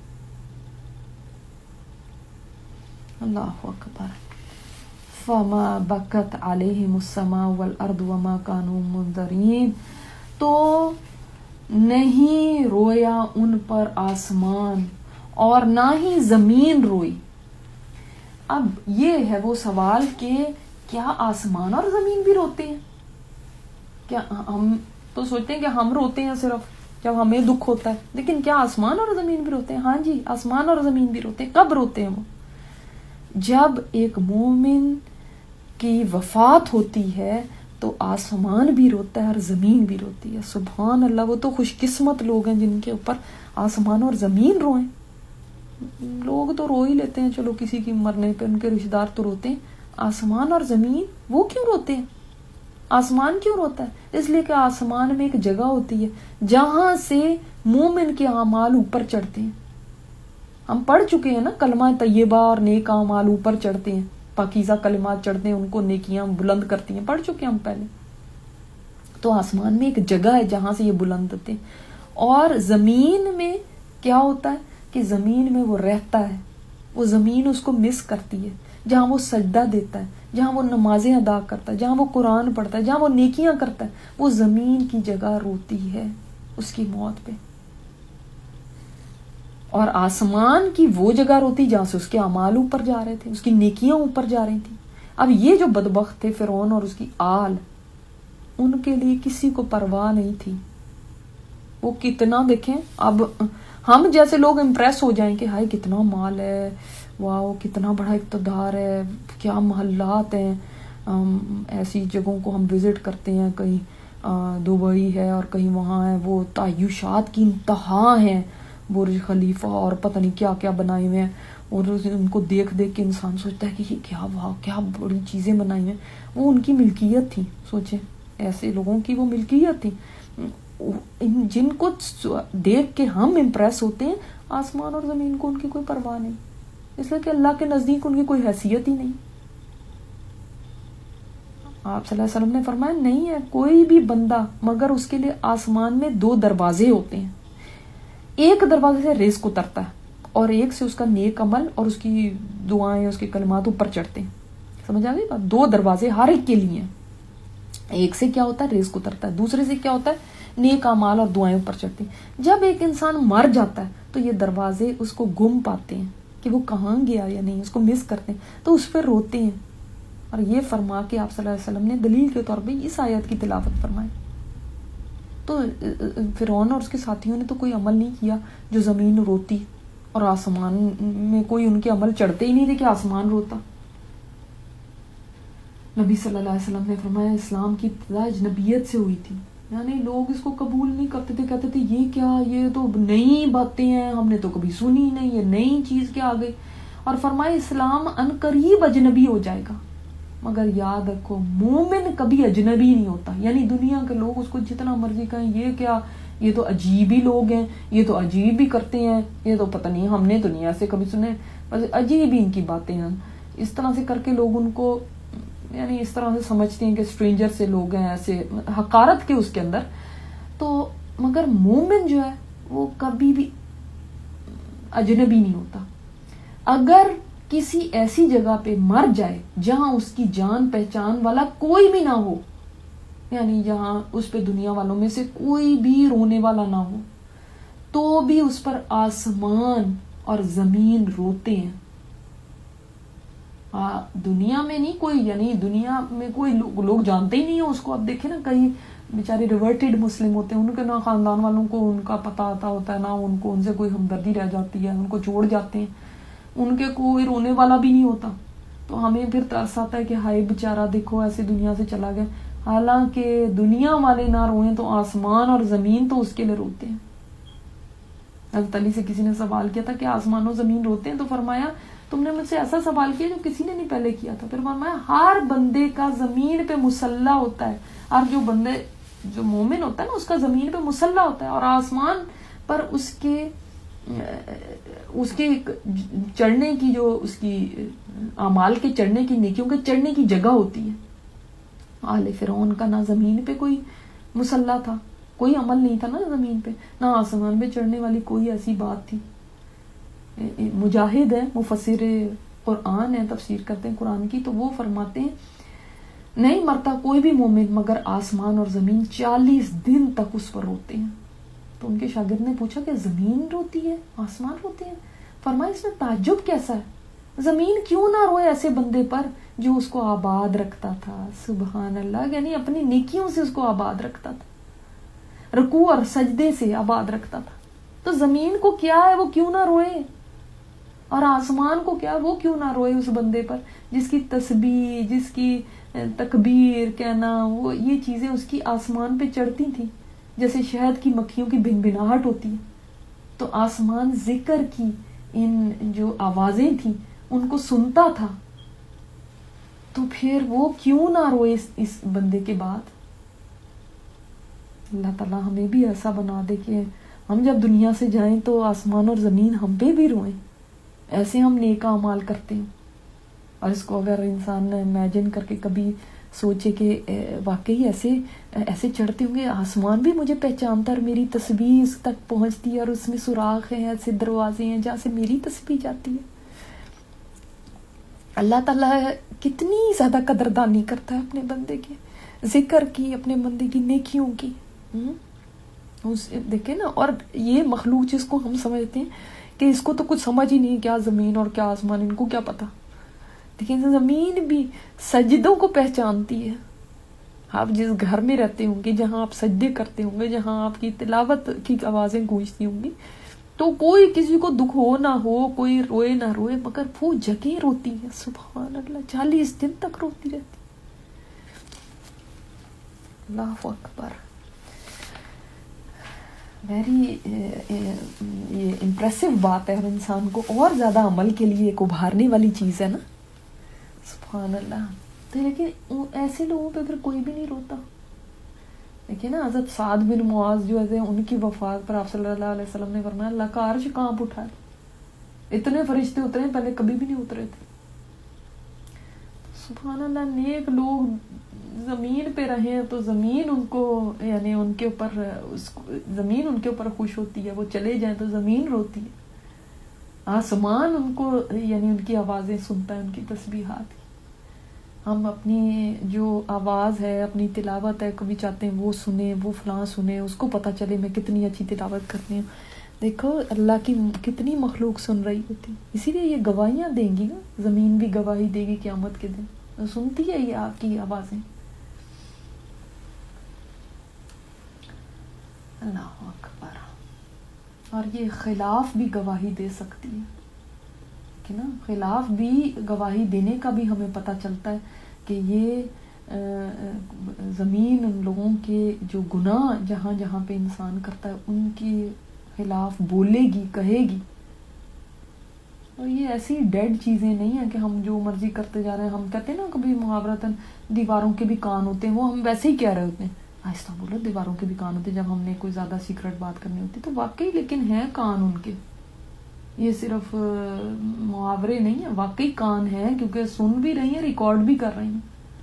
اللہ اکبر. فما بکت علیہم السماء والارض وما کانوا منذرین, تو نہیں رویا ان پر آسمان اور نہ ہی زمین روئی. اب یہ ہے وہ سوال کہ کیا آسمان اور زمین بھی روتے ہیں؟ کیا ہم تو سوچتے ہیں کہ ہم روتے ہیں صرف جب ہمیں دکھ ہوتا ہے, لیکن کیا آسمان اور زمین بھی روتے ہیں؟ ہاں جی, آسمان اور زمین بھی روتے ہیں. کب روتے ہیں وہ؟ جب ایک مومن کی وفات ہوتی ہے تو آسمان بھی روتا ہے اور زمین بھی روتی ہے. سبحان اللہ, وہ تو خوش قسمت لوگ ہیں جن کے اوپر آسمان اور زمین روئیں. لوگ تو رو ہی لیتے ہیں, چلو کسی کی مرنے پہ ان کے رشتہ دار تو روتے ہیں. آسمان اور زمین وہ کیوں روتے ہیں؟ آسمان کیوں روتا ہے؟ اس لیے کہ آسمان میں ایک جگہ ہوتی ہے جہاں سے مومن کے اعمال اوپر چڑھتے ہیں. ہم پڑھ چکے ہیں نا, کلمہ طیبہ اور نیک اعمال اوپر چڑھتے ہیں, پاکیزہ کلمات چڑھتے ہیں, ان کو نیکیاں بلند کرتی ہیں, پڑھ چکے ہیں ہم پہلے. تو آسمان میں ایک جگہ ہے جہاں سے یہ بلند ہوتے ہیں. اور زمین میں کیا ہوتا ہے کہ زمین میں وہ رہتا ہے, وہ زمین اس کو مس کرتی ہے. جہاں وہ سجدہ دیتا ہے, جہاں وہ نمازیں ادا کرتا ہے, جہاں وہ قرآن پڑھتا ہے, جہاں وہ نیکیاں کرتا ہے, وہ زمین کی جگہ روتی ہے اس کی موت پہ. اور آسمان کی وہ جگہ روتی جہاں سے اس کے اعمال اوپر جا رہے تھے, اس کی نیکیاں اوپر جا رہی تھی. اب یہ جو بدبخت تھے فرعون اور اس کی آل, ان کے لیے کسی کو پرواہ نہیں تھی. وہ کتنا دیکھیں, اب ہم جیسے لوگ امپریس ہو جائیں کہ ہائے کتنا مال ہے, واو کتنا بڑا اقتدار ہے, کیا محلات ہیں, ایسی جگہوں کو ہم وزٹ کرتے ہیں, کہیں دبئی ہے اور کہیں وہاں ہے, وہ تعیشات کی انتہا ہیں, برج خلیفہ اور پتہ نہیں کیا کیا بنائے ہوئے ہیں. اور ان کو دیکھ دیکھ کے انسان سوچتا ہے کہ یہ کیا واہ کیا بڑی چیزیں بنائی ہوئی ہیں. وہ ان کی ملکیت تھی, سوچیں ایسے لوگوں کی وہ ملکیت تھی جن کو دیکھ کے ہم امپریس ہوتے ہیں. آسمان اور زمین کو ان کی کوئی پرواہ نہیں, اس لیے کہ اللہ کے نزدیک ان کی کوئی حیثیت ہی نہیں. آپ صلی اللہ علیہ وسلم نے فرمایا نہیں ہے کوئی بھی بندہ مگر اس کے لیے آسمان میں دو دروازے ہوتے ہیں. ایک دروازے سے رزق اترتا ہے اور ایک سے اس کا نیک عمل اور اس کی دعائیں, اس کے کلمات اوپر چڑھتے ہیں. سمجھ آ گئی بات؟ دو دروازے ہر ایک کے لیے. ایک سے کیا ہوتا ہے رزق اترتا ہے, دوسرے سے کیا ہوتا ہے نیک اعمال اور دعائیں اوپر چڑھتی ہیں. جب ایک انسان مر جاتا ہے تو یہ دروازے اس کو گم پاتے ہیں, کہ وہ کہاں گیا یا نہیں، اس کو مس کرتے ہیں تو اس پر روتے ہیں. اور یہ فرما کے آپ صلی اللہ علیہ وسلم نے دلیل کے طور پہ اس آیت کی تلاوت فرمائی. تو فرعون اور اس کے ساتھیوں نے تو کوئی عمل نہیں کیا جو زمین روتی، اور آسمان میں کوئی ان کے عمل چڑھتے ہی نہیں تھے کہ آسمان روتا. نبی صلی اللہ علیہ وسلم نے فرمایا اسلام کی ابتدا اجنبیت سے ہوئی تھی، یعنی لوگ اس کو قبول نہیں کرتے تھے، کہتے تھے یہ کیا، یہ تو نئی باتیں ہیں، ہم نے تو کبھی سنی نہیں، یہ نئی چیز کیا آ گئی. اور فرمایا اسلام ان قریب اجنبی ہو جائے گا، مگر یاد رکھو مومن کبھی اجنبی نہیں ہوتا. یعنی دنیا کے لوگ اس کو جتنا مرضی کہیں یہ کیا، یہ تو عجیب ہی لوگ ہیں، یہ تو عجیب ہی کرتے ہیں، یہ تو پتہ نہیں ہم نے دنیا سے کبھی سنے، بس عجیب ہی ان کی باتیں ہیں. اس طرح سے کر کے لوگ ان کو یعنی اس طرح سے سمجھتے ہیں کہ اسٹرینجر سے لوگ ہیں، ایسے حقارت کے اس کے اندر. تو مگر مومن جو ہے وہ کبھی بھی اجنبی نہیں ہوتا. اگر کسی ایسی جگہ پہ مر جائے جہاں اس کی جان پہچان والا کوئی بھی نہ ہو، یعنی جہاں اس پہ دنیا والوں میں سے کوئی بھی رونے والا نہ ہو، تو بھی اس پر آسمان اور زمین روتے ہیں. ہاں دنیا میں نہیں کوئی، یعنی دنیا میں کوئی لوگ جانتے ہی نہیں ہیں اس کو. اب دیکھیں نا کئی بیچارے ریورٹڈ مسلم ہوتے ہیں، ان کے نہ خاندان والوں کو ان کا پتہ آتا ہوتا ہے، نہ ان کو ان سے کوئی ہمدردی رہ جاتی ہے، ان کو چھوڑ جاتے ہیں، ان کے کوئی رونے والا بھی نہیں ہوتا. تو ہمیں پھر ترس آتا ہے کہ ہائے بیچارہ دیکھو ایسے دنیا سے چلا گیا. حالانکہ دنیا والے نہ روئیں تو آسمان اور زمین تو اس کے لیے روتے ہیں. حضرت علی سے کسی نے سوال کیا تھا کہ آسمان و زمین روتے ہیں، تو فرمایا تم نے مجھ سے ایسا سوال کیا جو کسی نے نہیں پہلے کیا تھا. پھر فرمایا ہر بندے کا زمین پہ مسلح ہوتا ہے، اور جو بندے جو مومن ہوتا ہے نا اس کا زمین پہ مسلح ہوتا ہے، اور آسمان پر اس کے اس کے چڑھنے کی جو اس کی اعمال کے چڑھنے کی نیکیوں کے چڑھنے کی جگہ ہوتی ہے. آل فرعون کا نہ زمین پہ کوئی مسلح تھا، کوئی عمل نہیں تھا نا زمین پہ، نہ آسمان پہ چڑھنے والی کوئی ایسی بات تھی. مجاہد ہے، مفسر قرآن ہے، تفسیر کرتے ہیں قرآن کی، تو وہ فرماتے ہیں نہیں مرتا کوئی بھی مومن مگر آسمان اور زمین چالیس دن تک اس پر روتے ہیں. تو ان کے شاگرد نے پوچھا کہ زمین روتی ہے، آسمان روتے ہیں؟ فرمایا اس میں تعجب کیسا ہے، زمین کیوں نہ روئے ایسے بندے پر جو اس کو آباد رکھتا تھا. سبحان اللہ، یعنی اپنی نیکیوں سے اس کو آباد رکھتا تھا، رکوع اور سجدے سے آباد رکھتا تھا. تو زمین کو کیا ہے وہ کیوں نہ روئے، اور آسمان کو کیا وہ کیوں نہ روئے اس بندے پر جس کی تسبیح، جس کی تکبیر کہنا، وہ یہ چیزیں اس کی آسمان پہ چڑھتی تھیں جیسے شہد کی مکھیوں کی بھن بھناہٹ ہوتی ہے. تو آسمان ذکر کی ان جو آوازیں تھیں ان کو سنتا تھا، تو پھر وہ کیوں نہ روئے اس, اس بندے کے بعد. اللہ تعالیٰ ہمیں بھی ایسا بنا دے کہ ہم جب دنیا سے جائیں تو آسمان اور زمین ہم پہ بھی روئیں، ایسے ہم نیک اعمال کرتے ہیں. اور اس کو اگر انسان امیجن کر کے کبھی سوچے کہ واقعی ایسے ایسے چڑھتے ہوں گے، آسمان بھی مجھے پہچانتا ہے اور میری تسبیح اس تک پہنچتی ہے، اور اس میں سوراخ ہیں، ایسے دروازے ہیں جہاں سے میری تسبیح جاتی ہے. اللہ تعالیٰ کتنی زیادہ قدردانی کرتا ہے اپنے بندے کے ذکر کی، اپنے بندے کی نیکیوں کی. دیکھیں نا، اور یہ مخلوق جس کو ہم سمجھتے ہیں کہ اس کو تو کچھ سمجھ ہی نہیں، کیا زمین اور کیا آسمان، ان کو کیا پتا. لیکن زمین بھی سجدوں کو پہچانتی ہے. آپ جس گھر میں رہتے ہوں گے، جہاں آپ سجدے کرتے ہوں گے، جہاں آپ کی تلاوت کی آوازیں گونجتی ہوں گی، تو کوئی کسی کو دکھ ہو نہ ہو، کوئی روئے نہ روئے، مگر وہ جگہ روتی ہے. سبحان اللہ، چالیس دن تک روتی رہتی. اللہ اکبر. ویری یہ امپریسو بات ہے، اور انسان کو اور زیادہ عمل کے لیے ایک ابھارنے والی چیز ہے نا. سبحان اللہ. تو لیکن ایسے لوگوں پہ پھر کوئی بھی نہیں روتا. دیکھیں نا حضرت سعد بن معاذ جو ہے ان کی وفات پر آپ صلی اللہ علیہ وسلم نے فرمایا اللہ کا عرش کانپ اٹھا، اتنے فرشتے اترے پہلے کبھی بھی نہیں اترے تھے. سبحان اللہ. نیک لوگ زمین پہ رہے تو زمین ان کو یعنی ان کے اوپر اس زمین ان کے اوپر خوش ہوتی ہے، وہ چلے جائیں تو زمین روتی ہے. آسمان ان کو یعنی ان کی آوازیں سنتا ہے، ان کی تسبیحات. ہم اپنی جو آواز ہے، اپنی تلاوت ہے، کبھی چاہتے ہیں وہ سنیں، وہ فلاں سنیں، اس کو پتہ چلے میں کتنی اچھی تلاوت کرتی ہوں. دیکھو اللہ کی کتنی مخلوق سن رہی ہوتی، اسی لیے یہ گواہیاں دیں گی نا، زمین بھی گواہی دے گی قیامت کے دن، سنتی ہے یہ آپ کی آوازیں. اللہ اکبر. اور یہ خلاف بھی گواہی دے سکتی ہے کہ نا، خلاف بھی گواہی دینے کا بھی ہمیں پتہ چلتا ہے کہ یہ زمین ان لوگوں کے جو گناہ جہاں جہاں پہ انسان کرتا ہے ان کے خلاف بولے گی، کہے گی. اور یہ ایسی ڈیڈ چیزیں نہیں ہیں کہ ہم جو مرضی کرتے جا رہے ہیں. ہم کہتے ہیں نا کبھی محاورتاً دیواروں کے بھی کان ہوتے ہیں، وہ ہم ویسے ہی کہہ رہے ہوتے ہیں، آہستہ بولو، دیواروں کے بھی کان ہوتے ہیں جب ہم نے کوئی زیادہ سیکرٹ بات کرنی ہوتی تو واقعی لیکن ہیں کان ان کے. یہ صرف محاورے نہیں ہیں، واقعی کان ہیں، کیونکہ سن بھی رہی ہیں، ریکارڈ بھی کر رہی ہیں.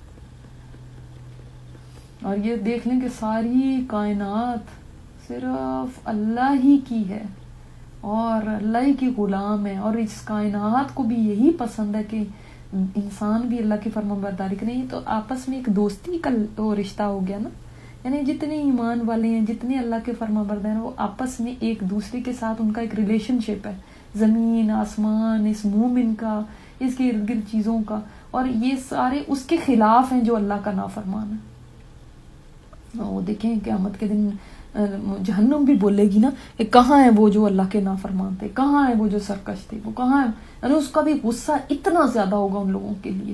اور یہ دیکھ لیں کہ ساری کائنات صرف اللہ ہی کی ہے اور اللہ ہی کی غلام ہے، اور اس کائنات کو بھی یہی پسند ہے کہ انسان بھی اللہ کی فرما برداری کرے. یہ تو آپس میں ایک دوستی کا وہ رشتہ ہو گیا نا، یعنی جتنے ایمان والے ہیں، جتنے اللہ کے فرما بردار ہیں، وہ آپس میں ایک دوسرے کے ساتھ ان کا ایک ریلیشن شپ ہے، زمین آسمان، اس مومن کا، اس کے ارد گرد چیزوں کا. اور یہ سارے اس کے خلاف ہیں جو اللہ کا نافرمان ہے. وہ دیکھیں قیامت کے دن جہنم بھی بولے گی نا کہ کہاں ہے وہ جو اللہ کے نافرمان تھے، کہاں ہے وہ جو سرکش تھے، وہ کہاں ہے. یعنی اس کا بھی غصہ اتنا زیادہ ہوگا ان لوگوں کے لیے.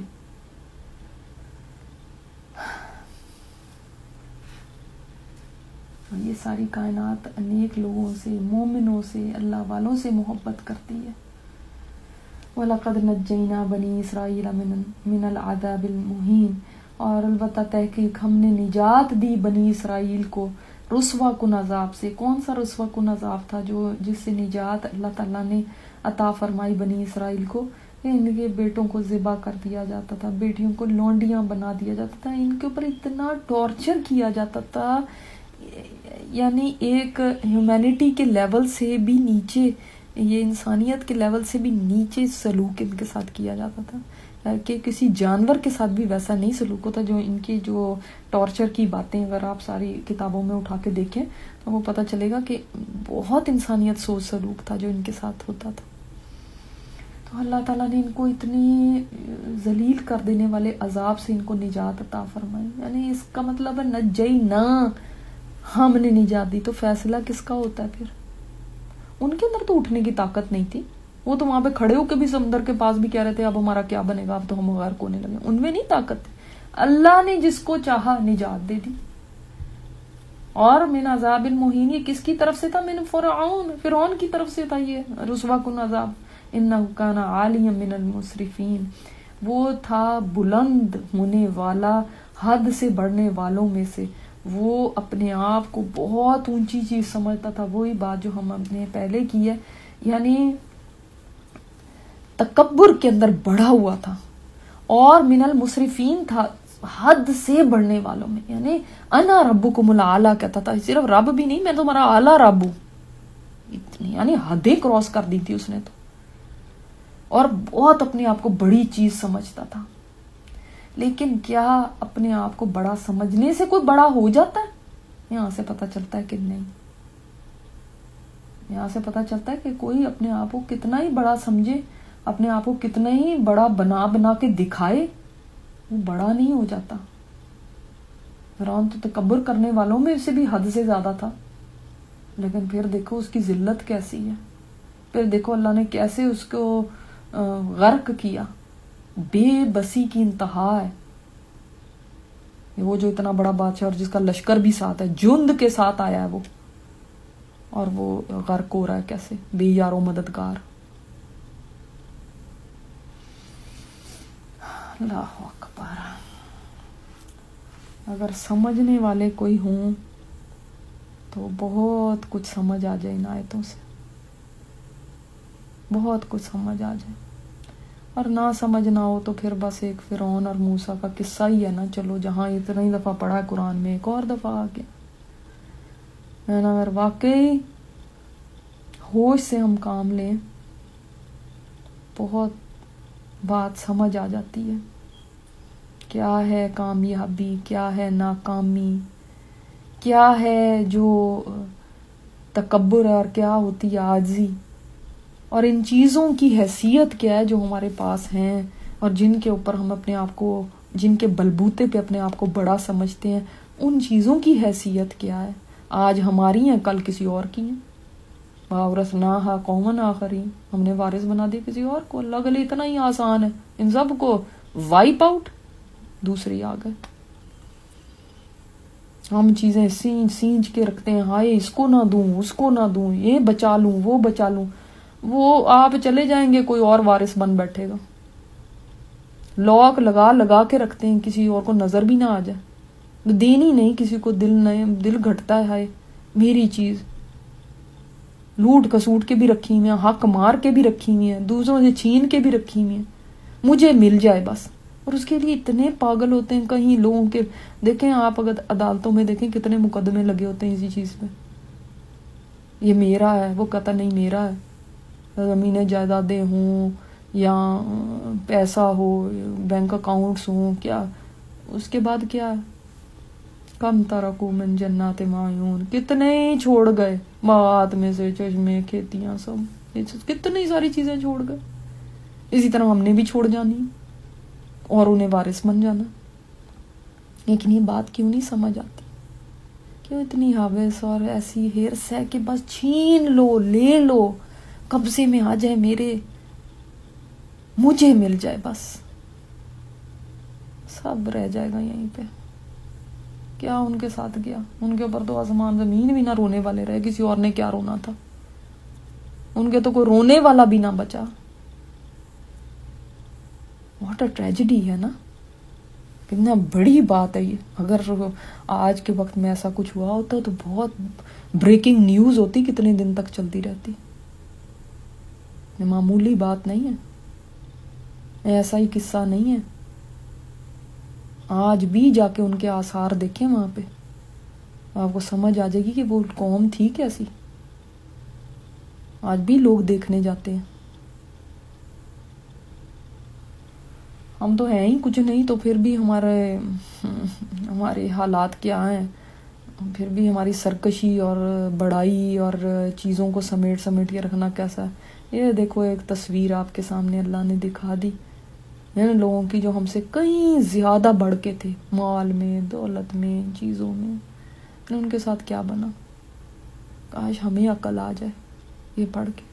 یہ ساری کائنات انیک لوگوں سے، مومنوں سے، اللہ والوں سے محبت کرتی ہے. وَلَقَدْ نَجَّيْنَا بَنِي إِسْرَائِيلَ مِنَ الْعَذَابِ الْمُهِينِ. اور البتہ تحقیق ہم نے نجات دی بنی اسرائیل کو رسوا کن عذاب سے. کون سا رسوا کن عذاب تھا جو جس سے نجات اللہ تعالیٰ نے عطا فرمائی بنی اسرائیل کو؟ ان کے بیٹوں کو ذبح کر دیا جاتا تھا، بیٹیوں کو لونڈیاں بنا دیا جاتا تھا، ان کے اوپر اتنا ٹارچر کیا جاتا تھا، یعنی ایک ہیومینٹی کے لیول سے بھی نیچے، یہ انسانیت کے لیول سے بھی نیچے سلوک ان کے ساتھ کیا جاتا تھا کہ کسی جانور کے ساتھ بھی ویسا نہیں سلوک ہوتا. جو ان کی جو ٹارچر کی باتیں اگر آپ ساری کتابوں میں اٹھا کے دیکھیں تو وہ پتہ چلے گا کہ بہت انسانیت سوچ سلوک تھا جو ان کے ساتھ ہوتا تھا. تو اللہ تعالیٰ نے ان کو اتنی ذلیل کر دینے والے عذاب سے ان کو نجات عطا فرمائی. یعنی اس کا مطلب ہے نجینا، ہم نے نجات دی. تو فیصلہ کس کا ہوتا ہے پھر؟ ان کے اندر تو اٹھنے کی طاقت نہیں تھی، وہ تو وہاں پہ کھڑے ہو کے بھی سمندر کے پاس بھی کہہ رہے تھے اب ہمارا کیا بنے گا، اب تو ہم غرق ہونے لگے. ان میں نہیں طاقت تھی. اللہ نے جس کو چاہا نجات دے دی. اور من عذاب المہین، یہ کس کی طرف سے تھا؟ من فرعون، فرعون کی طرف سے تھا یہ رسوا کن عذاب. انہ کان عالیا من المسرفین، وہ تھا بلند ہونے والا، حد سے بڑھنے والوں میں سے. وہ اپنے آپ کو بہت اونچی چیز سمجھتا تھا. وہی بات جو ہم نے پہلے کی ہے، یعنی تکبر کے اندر بڑھا ہوا تھا. اور من المسرفین تھا، حد سے بڑھنے والوں میں، یعنی انا ربکم الاعلی کہتا تھا. صرف رب بھی نہیں، میں تمہارا اعلیٰ رب ہوں. اتنی یعنی حدیں کراس کر دی تھی اس نے تو. اور بہت اپنے آپ کو بڑی چیز سمجھتا تھا. لیکن کیا اپنے آپ کو بڑا سمجھنے سے کوئی بڑا ہو جاتا ہے؟ یہاں سے پتہ چلتا ہے کہ نہیں. یہاں سے پتہ چلتا ہے کہ کوئی اپنے آپ کو کتنا ہی بڑا سمجھے، اپنے آپ کو کتنا ہی بڑا بنا بنا کے دکھائے، وہ بڑا نہیں ہو جاتا. فرعون تو تکبر کرنے والوں میں سے بھی حد سے زیادہ تھا. لیکن پھر دیکھو اس کی ذلت کیسی ہے، پھر دیکھو اللہ نے کیسے اس کو غرق کیا. بے بسی کی انتہا ہے. وہ جو اتنا بڑا بادشاہ اور جس کا لشکر بھی ساتھ ہے، جند کے ساتھ آیا ہے وہ، اور وہ غرق ہو رہا ہے کیسے، بے یار و مددگار. اللہ اکبر. اگر سمجھنے والے کوئی ہوں تو بہت کچھ سمجھ آ جائے ان آیتوں سے، بہت کچھ سمجھ آ جائے. اور نہ سمجھ نہ ہو تو پھر بس ایک فرعون اور موسیٰ کا قصہ ہی ہے نا. چلو جہاں اتنا ہی دفعہ پڑھا ہے قرآن میں، ایک اور دفعہ آ گیا. اگر واقعی ہوش سے ہم کام لیں بہت بات سمجھ آ جاتی ہے. کیا ہے کامیابی، کیا ہے ناکامی، کیا ہے جو تکبر ہے اور کیا ہوتی ہے عاجزی، اور ان چیزوں کی حیثیت کیا ہے جو ہمارے پاس ہیں اور جن کے اوپر ہم اپنے آپ کو، جن کے بلبوتے پہ اپنے آپ کو بڑا سمجھتے ہیں، ان چیزوں کی حیثیت کیا ہے؟ آج ہماری ہیں، کل کسی اور کی ہیں. وَأَوْرَثْنَاهَا قَوْمًا آخَرِينَ، ہم نے وارث بنا دی کسی اور کو. اللہ کے لیے اتنا ہی آسان ہے، ان سب کو وائپ آؤٹ، دوسرے آ گئے. ہم چیزیں سینچ سینچ کے رکھتے ہیں، ہائے اس کو نہ دوں، اس کو نہ دوں، یہ بچا لوں، وہ بچا لوں. وہ آپ چلے جائیں گے، کوئی اور وارث بن بیٹھے گا. لاک لگا لگا کے رکھتے ہیں، کسی اور کو نظر بھی نہ آ جائے. دینی نہیں کسی کو، دل نہیں، دل گھٹتا ہے، ہائے میری چیز. لوٹ کسوٹ کے بھی رکھی ہوئی ہیں، حق مار کے بھی رکھی ہوئی ہیں، دوسروں سے چھین کے بھی رکھی ہوئی ہیں، مجھے مل جائے بس. اور اس کے لیے اتنے پاگل ہوتے ہیں. کہیں لوگوں کے دیکھیں آپ، اگر عدالتوں میں دیکھیں کتنے مقدمے لگے ہوتے ہیں اسی چیز پہ. یہ میرا ہے، وہ کہتا نہیں میرا ہے. زمینیں جائیدادیں ہوں یا پیسہ ہو، بینک اکاؤنٹس ہوں، کیا اس کے بعد کیا ہے؟ کم ترکو من جنات معیون، کتنے ہی چھوڑ گئے، باغات میں سے چشمے، کھیتیاں، سب کتنی ساری چیزیں چھوڑ گئے. اسی طرح ہم نے بھی چھوڑ جانی اور انہیں وارث بن جانا. لیکن یہ بات کیوں نہیں سمجھ آتی؟ کیوں اتنی حوث اور ایسی ہرس ہے کہ بس چھین لو، لے لو، قبضے میں آ جائے میرے، مجھے مل جائے بس، سب رہ جائے گا یہیں پہ. کیا ان کے ساتھ گیا؟ ان کے اوپر تو آسمان زمین بھی نہ رونے والے رہے، کسی اور نے کیا رونا تھا؟ ان کے تو کوئی رونے والا بھی نہ بچا. واٹ اے ٹریجڈی ہے نا، کتنا بڑی بات ہے یہ. اگر آج کے وقت میں ایسا کچھ ہوا ہوتا تو بہت بریکنگ نیوز ہوتی، کتنے دن تک چلتی رہتی. یہ معمولی بات نہیں ہے، ایسا ہی قصہ نہیں ہے. آج بھی جا کے ان کے آثار دیکھیں وہاں پہ، آپ کو سمجھ آ جائے گی کہ وہ قوم تھی کیسی. آج بھی لوگ دیکھنے جاتے ہیں. ہم تو ہیں ہی کچھ نہیں، تو پھر بھی ہمارے ہمارے حالات کیا ہیں؟ پھر بھی ہماری سرکشی اور بڑائی اور چیزوں کو سمیٹ سمیٹ کے رکھنا کیسا ہے. یہ دیکھو ایک تصویر آپ کے سامنے اللہ نے دکھا دی، ان لوگوں کی جو ہم سے کہیں زیادہ بڑھ کے تھے، مال میں، دولت میں، چیزوں میں. ان کے ساتھ کیا بنا؟ کاش ہمیں عقل آ جائے یہ پڑھ کے.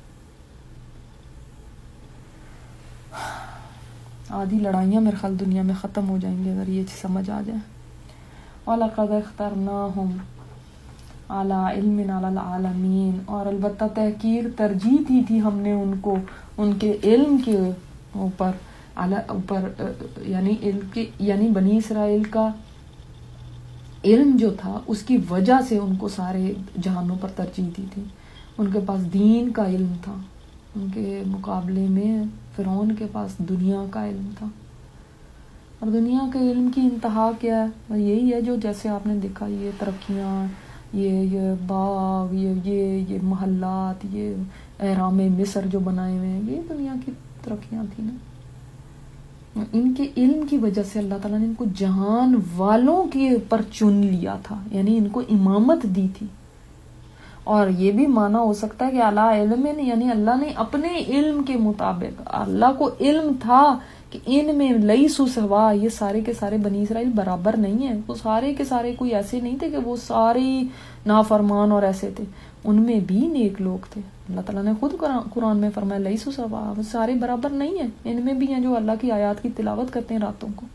آدھی لڑائیاں میرے خیال دنیا میں ختم ہو جائیں گی اگر یہ سمجھ آ جائے. وَلَقَدْ اخْتَرْنَاهُمْ عَلَىٰ عِلْمٍ عَلَى الْعَالَمِينَ، اور البتہ تحقیق ترجیح دی تھی ہم نے ان کو ان کے علم کے اوپر، اوپر یعنی علم کے، یعنی بنی اسرائیل کا علم جو تھا اس کی وجہ سے ان کو سارے جہانوں پر ترجیح دی تھی. ان کے پاس دین کا علم تھا، ان کے مقابلے میں فرعون کے پاس دنیا کا علم تھا. اور دنیا کے علم کی انتہا کیا ہے؟ یہی ہے جو جیسے آپ نے دیکھا، یہ ترقیاں، یہ یہ باغ، یہ یہ یہ محلات، یہ اہرام مصر جو بنائے ہوئے ہیں، یہ دنیا کی ترقیاں تھیں نا. ان کے علم کی وجہ سے اللہ تعالیٰ نے ان کو جہان والوں کے پر چن لیا تھا، یعنی ان کو امامت دی تھی. اور یہ بھی مانا ہو سکتا ہے کہ اعلیٰ علم، یعنی اللہ نے اپنے علم کے مطابق، اللہ کو علم تھا کہ ان میں لیسو سوا، یہ سارے کے سارے بنی اسرائیل برابر نہیں ہیں. وہ سارے کے سارے کوئی ایسے نہیں تھے کہ وہ سارے نافرمان اور ایسے تھے، ان میں بھی نیک لوگ تھے. اللہ تعالیٰ نے خود قرآن میں فرمایا لیسو سوا، وہ سارے برابر نہیں ہیں، ان میں بھی ہیں جو اللہ کی آیات کی تلاوت کرتے ہیں راتوں کو.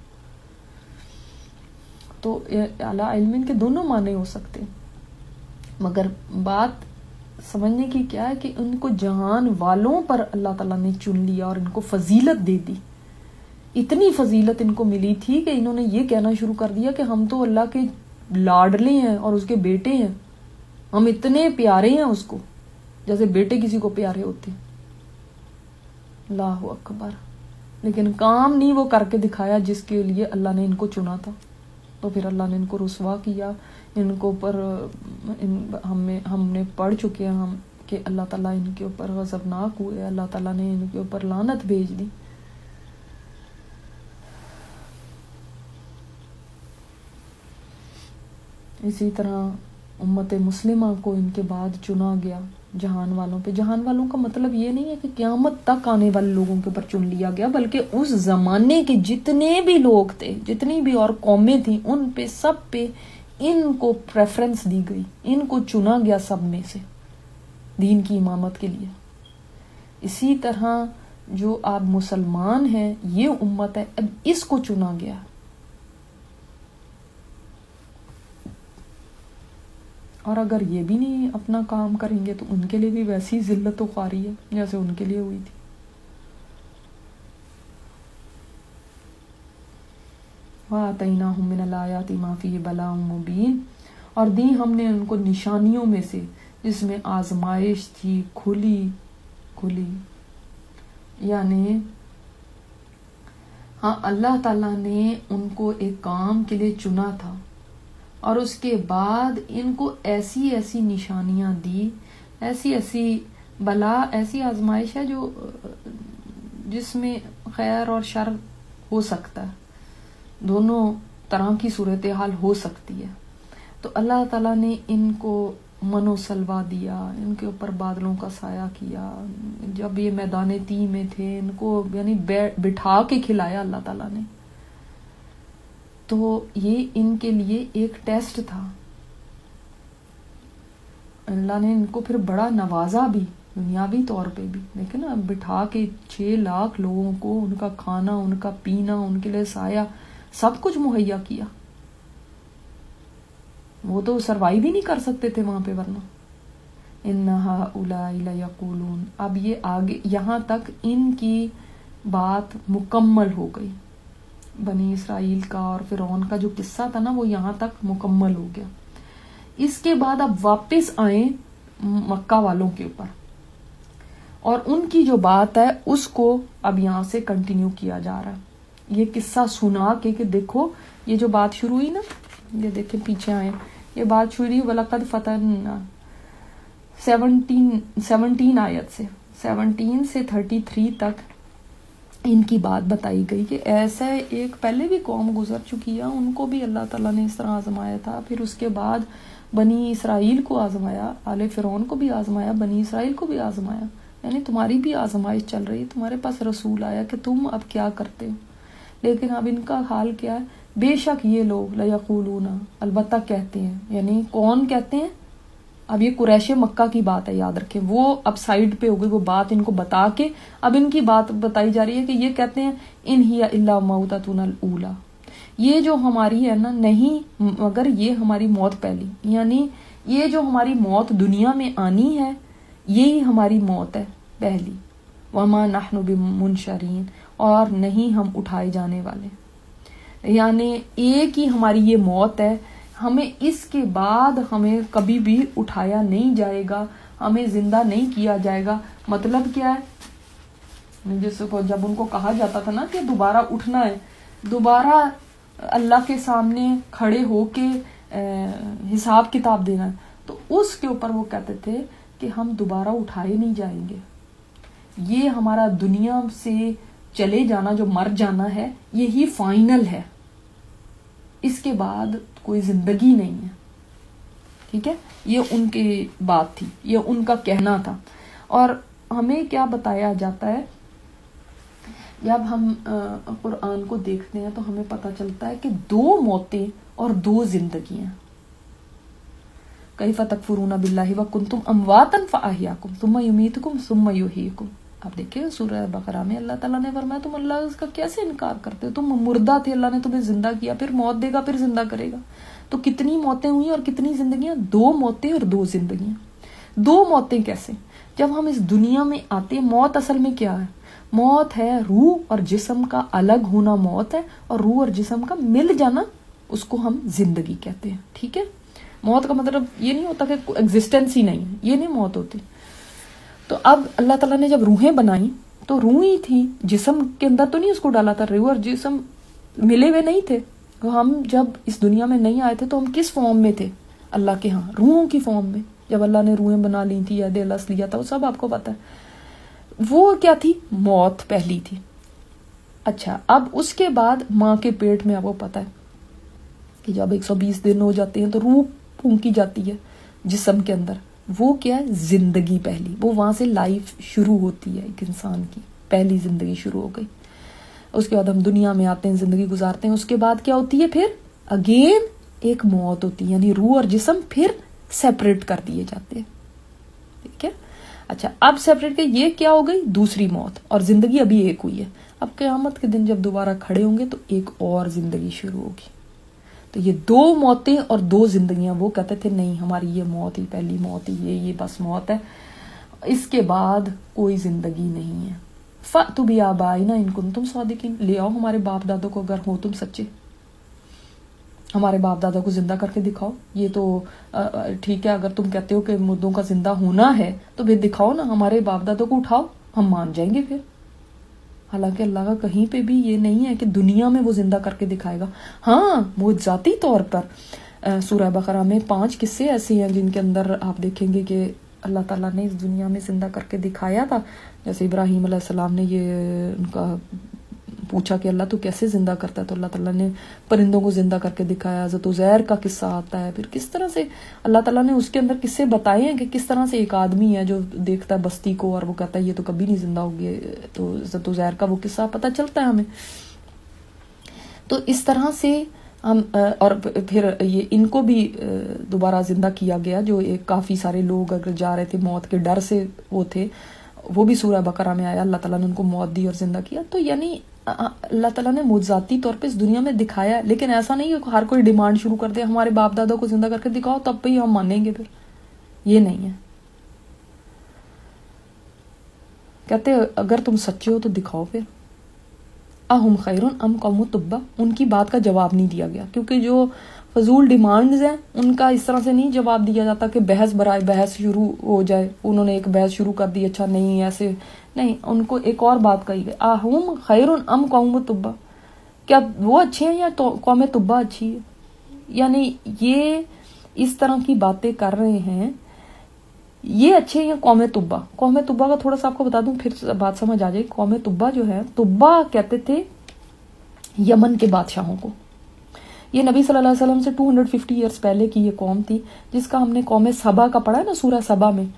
تو اعلیٰ علم کے دونوں معنی ہو سکتے ہیں، مگر بات سمجھنے کی کیا ہے کہ ان کو جہان والوں پر اللہ تعالیٰ نے چن لیا اور ان کو فضیلت دے دی. اتنی فضیلت ان کو ملی تھی کہ انہوں نے یہ کہنا شروع کر دیا کہ ہم تو اللہ کے لاڈلے ہیں اور اس کے بیٹے ہیں، ہم اتنے پیارے ہیں اس کو جیسے بیٹے کسی کو پیارے ہوتے. اللہ اکبر. لیکن کام نہیں وہ کر کے دکھایا جس کے لیے اللہ نے ان کو چنا تھا. تو پھر اللہ نے ان کو رسوا کیا. ان کو پر ہم ہم نے پڑھ چکے ہیں ہم کہ اللہ تعالیٰ ان کے اوپر غضبناک ہوئے، اللہ تعالیٰ نے ان کے اوپر لعنت بھیج دی. اسی طرح امت مسلمہ کو ان کے بعد چنا گیا جہان والوں پہ. جہان والوں کا مطلب یہ نہیں ہے کہ قیامت تک آنے والے لوگوں کے اوپر چن لیا گیا، بلکہ اس زمانے کے جتنے بھی لوگ تھے، جتنی بھی اور قومیں تھیں، ان پہ سب پہ ان کو پریفرنس دی گئی، ان کو چنا گیا سب میں سے دین کی امامت کے لیے. اسی طرح جو آپ مسلمان ہیں، یہ امت ہے، اب اس کو چنا گیا. اور اگر یہ بھی نہیں اپنا کام کریں گے تو ان کے لیے بھی ویسی ذلت و خواری ہے جیسے ان کے لیے ہوئی تھی. وَآتَيْنَاهُم مِّنَ الْآيَاتِ مَا فِيهِ بَلَاءٌ مُبِينٌ، اور دی ہم نے ان کو نشانیوں میں سے جس میں آزمائش تھی کھلی کھلی. یعنی ہاں اللہ تعالیٰ نے ان کو ایک کام کے لیے چنا تھا، اور اس کے بعد ان کو ایسی ایسی نشانیاں دی، ایسی ایسی بلا، ایسی آزمائش ہے جو جس میں خیر اور شر ہو سکتا ہے، دونوں طرح کی صورتحال ہو سکتی ہے. تو اللہ تعالیٰ نے ان کو من و سلوا دیا، ان کے اوپر بادلوں کا سایہ کیا. جب یہ میدان تی میں تھے ان کو یعنی بٹھا کے کھلایا اللہ تعالیٰ نے. تو یہ ان کے لیے ایک ٹیسٹ تھا. اللہ نے ان کو پھر بڑا نوازا بھی دنیاوی طور پہ بھی. دیکھیں نا، بٹھا کے چھ لاکھ لوگوں کو ان کا کھانا، ان کا پینا، ان کے لیے سایہ، سب کچھ مہیا کیا. وہ تو سروائیو بھی نہیں کر سکتے تھے وہاں پہ ورنہ. اِنَّ هَٰؤُلَاءِ لَيَقُولُونَ، اب یہ آگے یہاں تک ان کی بات مکمل ہو گئی. بنی اسرائیل کا اور فرعون کا جو قصہ تھا نا، وہ یہاں تک مکمل ہو گیا. اس کے بعد اب واپس آئیں مکہ والوں کے اوپر، اور ان کی جو بات ہے اس کو اب یہاں سے کنٹینیو کیا جا رہا ہے. یہ قصہ سنا کے کہ دیکھو یہ جو بات شروع ہوئی نا، یہ دیکھیں پیچھے آئیں، یہ بات شروع ہوئی وَلَقَدْ فَتَنَّا سیونٹین سیونٹین آیت سے، سیونٹین سے تھرٹی تھری تک ان کی بات بتائی گئی کہ ایسا ایک پہلے بھی قوم گزر چکی ہے، ان کو بھی اللہ تعالیٰ نے اس طرح آزمایا تھا. پھر اس کے بعد بنی اسرائیل کو آزمایا، آل فرعون کو بھی آزمایا، بنی اسرائیل کو بھی آزمایا. یعنی تمہاری بھی آزمائش چل رہی ہے، تمہارے پاس رسول آیا کہ تم اب کیا کرتے ہو. لیکن اب ان کا حال کیا ہے؟ بے شک یہ لوگ لیقولون، البتہ کہتے ہیں. یعنی کون کہتے ہیں؟ اب یہ قریش مکہ کی بات ہے، یاد رکھیں. وہ اب سائیڈ پہ ہو گئی، وہ بات ان کو بتا کے اب ان کی بات بتائی جا رہی ہے کہ یہ کہتے ہیں ان ہی الا موتتنا الاولی، یہ جو ہماری ہے نا نہیں مگر یہ ہماری موت پہلی، یعنی یہ جو ہماری موت دنیا میں آنی ہے یہی ہماری موت ہے پہلی. وما نحن بمنشرین، اور نہیں ہم اٹھائے جانے والے. یعنی ایک ہی ہماری یہ موت ہے، ہمیں اس کے بعد ہمیں کبھی بھی اٹھایا نہیں جائے گا، ہمیں زندہ نہیں کیا جائے گا. مطلب کیا ہے؟ جس کو جب ان کو کہا جاتا تھا نا کہ دوبارہ اٹھنا ہے، دوبارہ اللہ کے سامنے کھڑے ہو کے حساب کتاب دینا ہے، تو اس کے اوپر وہ کہتے تھے کہ ہم دوبارہ اٹھائے نہیں جائیں گے. یہ ہمارا دنیا سے چلے جانا، جو مر جانا ہے، یہی فائنل ہے، اس کے بعد کوئی زندگی نہیں ہے. ٹھیک ہے، یہ ان کی بات تھی، یہ ان کا کہنا تھا. اور ہمیں کیا بتایا جاتا ہے جب ہم قرآن کو دیکھتے ہیں تو ہمیں پتہ چلتا ہے کہ دو موتیں اور دو زندگیاں. کیف تکفرون باللہ وکنتم امواتا فاحیاکم ثم یمیتکم ثم یحییکم. آپ دیکھیں سورہ بقرہ میں اللہ تعالیٰ نے فرمایا تم اللہ اس کا کیسے انکار کرتے ہو، تم مردہ تھے، اللہ نے تمہیں زندہ کیا، پھر موت دے گا، پھر زندہ کرے گا. تو کتنی موتیں ہوئی اور کتنی زندگیاں؟ دو موتیں اور دو زندگیاں. دو موتیں کیسے؟ جب ہم اس دنیا میں آتے ہیں، موت اصل میں کیا ہے؟ موت ہے روح اور جسم کا الگ ہونا موت ہے، اور روح اور جسم کا مل جانا اس کو ہم زندگی کہتے ہیں. ٹھیک ہے، موت کا مطلب یہ نہیں ہوتا کہ ایگزسٹنس ہی نہیں ہے، یہ نہیں موت ہوتی. تو اب اللہ تعالیٰ نے جب روحیں بنائیں تو روح ہی تھی، جسم کے اندر تو نہیں اس کو ڈالا تھا. روح اور جسم ملے ہوئے نہیں تھے. ہم جب اس دنیا میں نہیں آئے تھے تو ہم کس فارم میں تھے؟ اللہ کے ہاں روحوں کی فارم میں. جب اللہ نے روحیں بنا لی تھی، عہد الس لیا تھا، وہ سب آپ کو پتا ہے. وہ کیا تھی؟ موت پہلی تھی. اچھا، اب اس کے بعد ماں کے پیٹ میں آپ کو پتا ہے کہ جب ایک سو بیس دن ہو جاتے ہیں تو روح پھونکی جاتی ہے جسم کے اندر، وہ کیا ہے؟ زندگی پہلی، وہ وہاں سے لائف شروع ہوتی ہے، ایک انسان کی پہلی زندگی شروع ہو گئی. اس کے بعد ہم دنیا میں آتے ہیں، زندگی گزارتے ہیں. اس کے بعد کیا ہوتی ہے؟ پھر اگین ایک موت ہوتی ہے، یعنی روح اور جسم پھر سیپریٹ کر دیے جاتے ہیں. ٹھیک ہے. اچھا اب سیپریٹ کے یہ کیا ہو گئی؟ دوسری موت. اور زندگی ابھی ایک ہوئی ہے. اب قیامت کے دن جب دوبارہ کھڑے ہوں گے تو ایک اور زندگی شروع ہوگی. تو یہ دو موتیں اور دو زندگیاں. وہ کہتے تھے نہیں ہماری یہ موت ہی پہلی موت ہی یہ یہ بس موت ہے، اس کے بعد کوئی زندگی نہیں ہے. فَأْتُوا بِآبَائِنَا إِن كُنتُمْ صَادِقِينَ، لے آؤ ہمارے باپ دادوں کو اگر ہو تم سچے، ہمارے باپ دادا کو زندہ کر کے دکھاؤ. یہ تو ٹھیک ہے اگر تم کہتے ہو کہ مردوں کا زندہ ہونا ہے تو پھر دکھاؤ نا، ہمارے باپ دادا کو اٹھاؤ، ہم مان جائیں گے پھر. حالانکہ اللہ کا کہیں پہ بھی یہ نہیں ہے کہ دنیا میں وہ زندہ کر کے دکھائے گا. ہاں وہ ذاتی طور پر سورہ بقرہ میں پانچ قصے ایسے ہیں جن کے اندر آپ دیکھیں گے کہ اللہ تعالیٰ نے اس دنیا میں زندہ کر کے دکھایا تھا. جیسے ابراہیم علیہ السلام نے یہ ان کا پوچھا کہ اللہ تو کیسے زندہ کرتا ہے، تو اللہ تعالیٰ نے پرندوں کو زندہ کر کے دکھایا. حضرت عزیر کا قصہ آتا ہے. پھر کس طرح سے اللہ تعالیٰ نے اس کے اندر قصے بتائے ہیں کہ کس طرح سے ایک آدمی ہے جو دیکھتا ہے بستی کو اور وہ کہتا ہے یہ تو کبھی نہیں زندہ ہوگی. تو حضرت عزیر کا وہ قصہ پتہ چلتا ہے ہمیں. تو اس طرح سے ہم اور پھر یہ ان کو بھی دوبارہ زندہ کیا گیا جو ایک کافی سارے لوگ اگر جا رہے تھے موت کے ڈر سے وہ تھے، وہ بھی سورہ بقرہ میں آیا. اللہ تعالیٰ نے ان کو موت دی اور زندہ کیا. تو یعنی اللہ تعالیٰ نے معجزاتی طور پہ اس دنیا میں دکھایا ہے، لیکن ایسا نہیں کہ ہر کوئی ڈیمانڈ شروع کر دے ہمارے باپ دادا کو زندہ کر کے دکھاؤ تب پہ ہی ہم مانیں گے. پھر یہ نہیں ہے. کہتے اگر تم سچے ہو تو دکھاؤ. پھر اہم خیرون ام قوم تبا، ان کی بات کا جواب نہیں دیا گیا کیونکہ جو فضول ڈیمانڈز ہیں ان کا اس طرح سے نہیں جواب دیا جاتا کہ بحث برائے بحث شروع ہو جائے. انہوں نے ایک بحث شروع کر دی، اچھا نہیں ایسے نہیں، ان کو ایک اور بات کہی گئی اہم خیرون ام قوم تبا، کیا وہ اچھے ہیں یا قوم تبا اچھی ہے. یعنی یہ اس طرح کی باتیں کر رہے ہیں، یہ اچھے ہیں قوم تبا. قوم تبا کا تھوڑا سا آپ کو بتا دوں پھر بات سمجھ آ جائے. قوم تبا جو ہے، تبا کہتے تھے یمن کے بادشاہوں کو. یہ نبی صلی اللہ علیہ وسلم سے دو سو پچاس ایئرز پہلے کی یہ قوم تھی جس کا ہم نے قوم سبا کا پڑھا ہے نا سورہ سبا میں.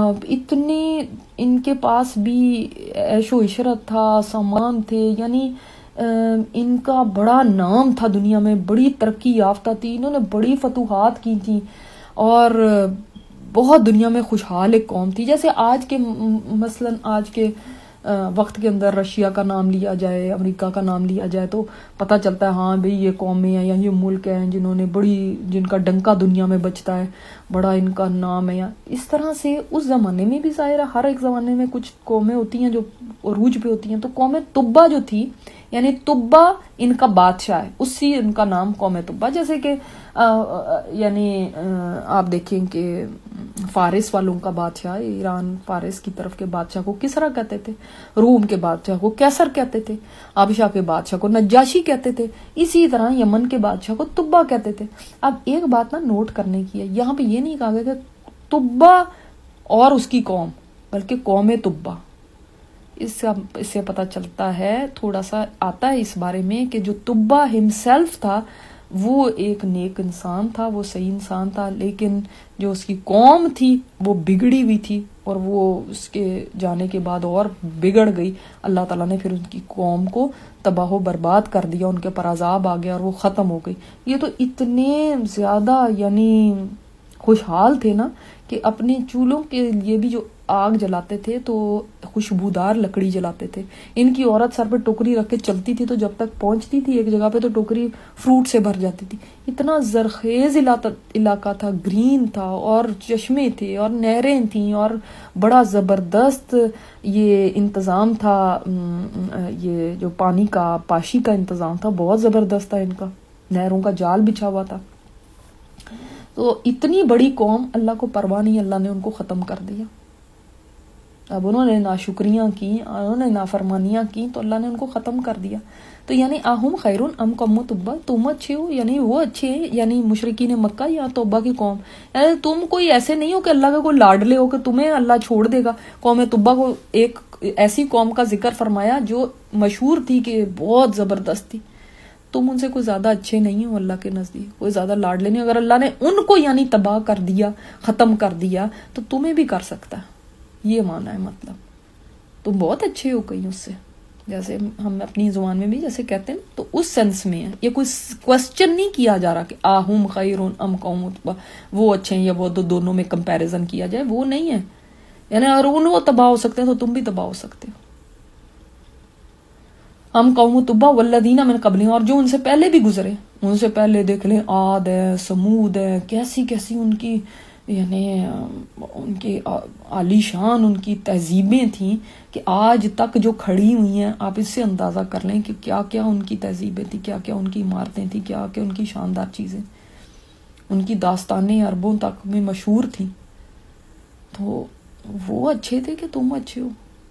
اتنی ان کے پاس بھی عیش و عشرت تھا، سامان تھے، یعنی ان کا بڑا نام تھا دنیا میں، بڑی ترقی یافتہ تھی، انہوں نے بڑی فتوحات کی تھیں اور بہت دنیا میں خوشحال ایک قوم تھی. جیسے آج کے مثلا آج کے وقت کے اندر رشیا کا نام لیا جائے، امریکہ کا نام لیا جائے تو پتہ چلتا ہے ہاں بھئی یہ قومیں ہیں یا یہ ملک ہیں جنہوں نے بڑی جن کا ڈنکا دنیا میں بجتا ہے، بڑا ان کا نام ہے. یا اس طرح سے اس زمانے میں بھی ظاہر ہے ہر ایک زمانے میں کچھ قومیں ہوتی ہیں جو عروج پہ ہوتی ہیں. تو قوم تبا جو تھی یعنی تبا ان کا بادشاہ ہے، اسی ان کا نام قوم تبا. جیسے کہ آ, آ, یعنی آ, آپ دیکھیں کہ فارس والوں کا بادشاہ، ایران فارس کی طرف کے بادشاہ کو کسرا کہتے تھے، روم کے بادشاہ کو کیسر کہتے تھے، آبشا کے بادشاہ کو نجاشی کہتے تھے، اسی طرح یمن کے بادشاہ کو تبا کہتے تھے. اب ایک بات نا نوٹ کرنے کی ہے، یہاں پہ یہ نہیں کہا گیا کہ تبا اور اس کی قوم، بلکہ قوم تبا. اس سے اس سے پتہ چلتا ہے تھوڑا سا آتا ہے اس بارے میں کہ جو تبا ہمسیلف تھا وہ ایک نیک انسان تھا، وہ صحیح انسان تھا، لیکن جو اس کی قوم تھی وہ بگڑی ہوئی تھی اور وہ اس کے جانے کے بعد اور بگڑ گئی. اللہ تعالیٰ نے پھر ان کی قوم کو تباہ و برباد کر دیا، ان کے پر عذاب آ گیا اور وہ ختم ہو گئی. یہ تو اتنے زیادہ یعنی خوشحال تھے نا کہ اپنے چولہوں کے لیے بھی جو آگ جلاتے تھے تو خوشبودار لکڑی جلاتے تھے. ان کی عورت سر پہ ٹوکری رکھ کے چلتی تھی تو جب تک پہنچتی تھی ایک جگہ پہ تو ٹوکری فروٹ سے بھر جاتی تھی. اتنا زرخیز علاقہ تھا، گرین تھا اور چشمے تھے اور نہریں تھیں اور بڑا زبردست یہ انتظام تھا. یہ جو پانی کا پاشی کا انتظام تھا بہت زبردست تھا، ان کا نہروں کا جال بچھا ہوا تھا. تو اتنی بڑی قوم اللہ کو پرواہ نہیں، اللہ نے ان کو ختم کر دیا. اب انہوں نے ناشکریاں کی، انہوں نے نافرمانیاں کی تو اللہ نے ان کو ختم کر دیا. تو یعنی اہم خیرون ام قوم تبا، تم اچھے ہو یعنی وہ اچھے ہیں، یعنی مشرکین مکہ یا توبہ کی قوم. یعنی تم کوئی ایسے نہیں ہو کہ اللہ کا کوئی لاڈلے ہو کہ تمہیں اللہ چھوڑ دے گا. قوم تبا کو ایک ایسی قوم کا ذکر فرمایا جو مشہور تھی کہ بہت زبردست تھی. تم ان سے کوئی زیادہ اچھے نہیں ہو اللہ کے نزدیک، کوئی زیادہ لاڈلے نہیں. اگر اللہ نے ان کو یعنی تباہ کر دیا، ختم کر دیا، تو تمہیں بھی کر سکتا ہے. یہ مانا ہے مطلب تم بہت اچھے ہو کہیں اس سے، جیسے ہم اپنی زبان میں بھی جیسے کہتے ہیں، تو اس سینس میں ہے. یہ کوئی کوشچن نہیں کیا جا رہا کہ آہم خیرون ام قوم تبع، وہ اچھے ہیں یا وہ، دو دونوں میں کمپیریزن کیا جائے، وہ نہیں ہے. یعنی اگر ان وہ تباہ ہو سکتے ہیں تو تم بھی تباہ ہو سکتے ہو. ہم قوم تبع والذین من قبلہم، اور جو ان سے پہلے بھی گزرے. ان سے پہلے دیکھ لیں عاد ہے، سمود ہے، کیسی کیسی ان کی یعنی ان کی عالی شان ان کی تہذیبیں تھیں کہ آج تک جو کھڑی ہوئی ہیں، آپ اس سے اندازہ کر لیں کہ کیا کیا ان کی تہذیبیں تھیں، کیا کیا ان کی عمارتیں تھیں، کیا کیا ان کی شاندار چیزیں. ان کی داستانیں عربوں تک میں مشہور تھیں. تو وہ اچھے تھے کہ تم اچھے ہو.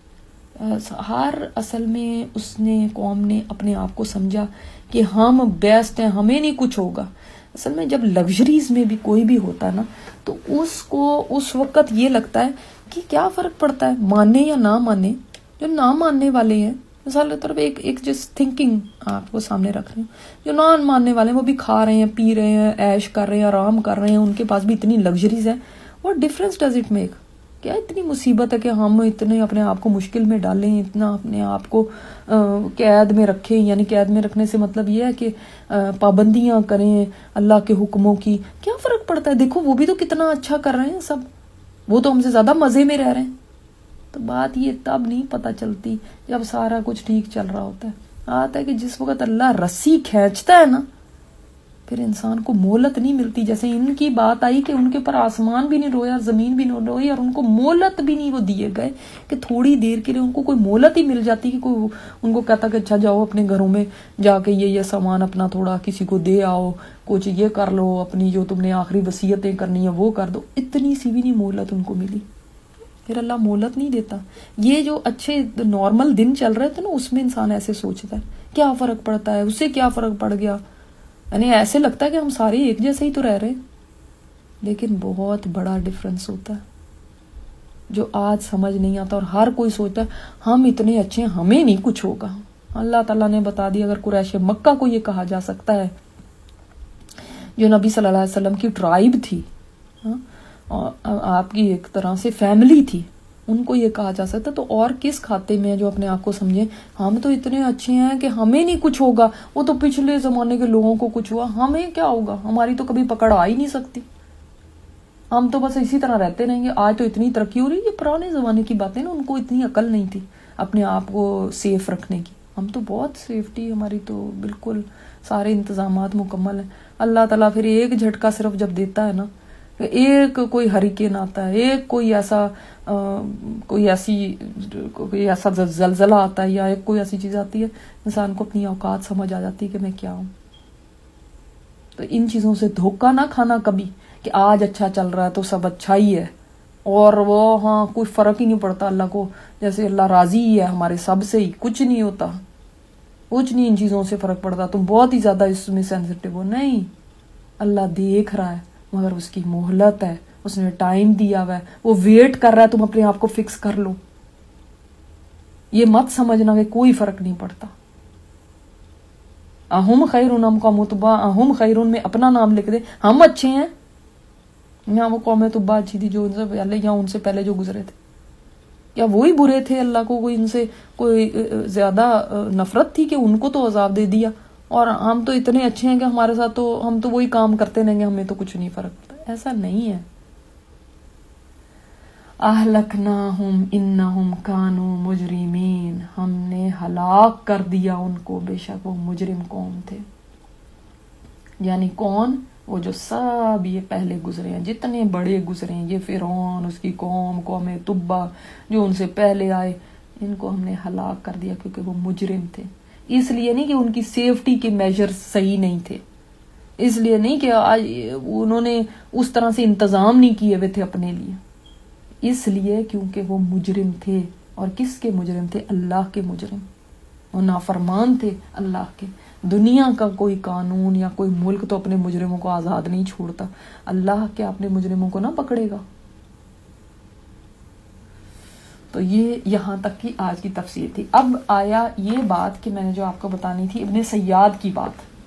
ہر اصل میں اس نے قوم نے اپنے آپ کو سمجھا کہ ہم بیسٹ ہیں، ہمیں نہیں کچھ ہوگا. اصل میں جب لگژریز میں بھی کوئی بھی ہوتا ہے نا، تو اس کو اس وقت یہ لگتا ہے کہ کیا فرق پڑتا ہے ماننے یا نہ ماننے. جو نہ ماننے والے ہیں، مثال کے طور پہ ایک ایک جس تھنکنگ آپ کو سامنے رکھ رہے ہیں، جو نہ ماننے والے ہیں وہ بھی کھا رہے ہیں، پی رہے ہیں، عیش کر رہے ہیں، آرام کر رہے ہیں، ان کے پاس بھی اتنی لگژریز ہیں. What difference does it make? کیا اتنی مصیبت ہے کہ ہم اتنے اپنے آپ کو مشکل میں ڈالیں، اتنا اپنے آپ کو قید میں رکھیں. یعنی قید میں رکھنے سے مطلب یہ ہے کہ پابندیاں کریں اللہ کے حکموں کی. کیا فرق پڑتا ہے؟ دیکھو وہ بھی تو کتنا اچھا کر رہے ہیں سب، وہ تو ہم سے زیادہ مزے میں رہ رہے ہیں. تو بات یہ تب نہیں پتہ چلتی جب سارا کچھ ٹھیک چل رہا ہوتا ہے. آتا ہے کہ جس وقت اللہ رسی کھینچتا ہے نا، پھر انسان کو مہلت نہیں ملتی. جیسے ان کی بات آئی کہ ان کے اوپر آسمان بھی نہیں رویا، زمین بھی نہیں روئی، اور ان کو مہلت بھی نہیں وہ دیے گئے کہ تھوڑی دیر کے لیے ان کو کوئی مہلت ہی مل جاتی کہ کوئی ان کو کہتا کہ اچھا جاؤ اپنے گھروں میں جا کے یہ یہ سامان اپنا تھوڑا کسی کو دے آؤ، کچھ یہ کر لو، اپنی جو تم نے آخری وصیتیں کرنی ہے وہ کر دو. اتنی سی بھی نہیں مہلت ان کو ملی. پھر اللہ مہلت نہیں دیتا. یہ جو اچھے نارمل دن چل رہے تھے نا، اس میں انسان ایسے سوچتا ہے کیا فرق پڑتا ہے، اسے کیا فرق پڑ گیا. یعنی ایسے لگتا ہے کہ ہم سارے ایک جیسے ہی تو رہ رہے ہیں، لیکن بہت بڑا ڈفرنس ہوتا ہے جو آج سمجھ نہیں آتا. اور ہر کوئی سوچتا ہے ہم اتنے اچھے ہیں، ہمیں نہیں کچھ ہوگا. اللہ تعالیٰ نے بتا دیا اگر قریش مکہ کو یہ کہا جا سکتا ہے جو نبی صلی اللہ علیہ وسلم کی ٹرائب تھی، آپ کی ایک طرح سے فیملی تھی، ان کو یہ کہا جا سکتا، تو اور کس کھاتے میں جو اپنے آپ کو سمجھے ہم تو اتنے اچھے ہیں کہ ہمیں نہیں کچھ ہوگا. وہ تو پچھلے زمانے کے لوگوں کو کچھ ہوا، ہمیں کیا ہوگا، ہماری تو کبھی پکڑ آ ہی نہیں سکتی، ہم تو بس اسی طرح رہتے رہیں گے. آج تو اتنی ترقی ہو رہی ہے. یہ پرانے زمانے کی باتیں نا، ان کو اتنی عقل نہیں تھی اپنے آپ کو سیف رکھنے کی. ہم تو بہت سیفٹی، ہماری تو بالکل سارے انتظامات مکمل ہیں. اللہ تعالیٰ پھر ایک جھٹکا صرف جب دیتا ہے نا، ایک کوئی ہریکین آتا ہے، ایک کوئی ایسا کوئی ایسی کوئی ایسا زلزلہ آتا ہے، یا ایک کوئی ایسی چیز آتی ہے، انسان کو اپنی اوقات سمجھ آ جاتی ہے کہ میں کیا ہوں. تو ان چیزوں سے دھوکہ نہ کھانا کبھی کہ آج اچھا چل رہا ہے تو سب اچھا ہی ہے، اور وہ ہاں کوئی فرق ہی نہیں پڑتا اللہ کو، جیسے اللہ راضی ہی ہے ہمارے سب سے ہی، کچھ نہیں ہوتا، کچھ نہیں ان چیزوں سے فرق پڑتا، تم بہت ہی زیادہ اس میں سینسٹیو ہو. نہیں، اللہ دیکھ رہا ہے، مگر اس کی مہلت ہے، اس نے ٹائم دیا ہوا ہے، وہ ویٹ کر رہا ہے تم اپنے آپ کو فکس کر لو. یہ مت سمجھنا کہ کوئی فرق نہیں پڑتا. اہم خیرون ام قوم تبع، اہم خیرون میں اپنا نام لکھ دے، ہم اچھے ہیں. یہاں وہ قوم تبع اچھی تھی جو ان سے پہلے، یا ان سے پہلے جو گزرے تھے، کیا وہی برے تھے؟ اللہ کو کوئی ان سے کوئی زیادہ نفرت تھی کہ ان کو تو عذاب دے دیا، اور ہم تو اتنے اچھے ہیں کہ ہمارے ساتھ تو ہم تو وہی کام کرتے رہیں گے، ہمیں تو کچھ نہیں فرق پڑتا. ایسا نہیں ہے. اہلکناہم انہم کانوا مجرمین، ہم نے ہلاک کر دیا ان کو، بے شک وہ مجرم قوم تھے. یعنی کون؟ وہ جو سب یہ پہلے گزرے ہیں، جتنے بڑے گزرے ہیں، یہ فرعون، اس کی قوم، قوم تبع جو ان سے پہلے آئے، ان کو ہم نے ہلاک کر دیا کیونکہ وہ مجرم تھے. اس لیے نہیں کہ ان کی سیفٹی کے میجر صحیح نہیں تھے، اس لیے نہیں کہ آج انہوں نے اس طرح سے انتظام نہیں کیے ہوئے تھے اپنے لیے، اس لیے کیونکہ وہ مجرم تھے. اور کس کے مجرم تھے؟ اللہ کے مجرم. وہ نافرمان تھے اللہ کے. دنیا کا کوئی قانون یا کوئی ملک تو اپنے مجرموں کو آزاد نہیں چھوڑتا، اللہ کیا اپنے مجرموں کو نہ پکڑے گا. تو یہ یہاں تک کی آج کی تفسیر تھی. اب آیا یہ بات کہ میں نے جو آپ کو بتانی تھی ابن سیاد کی بات.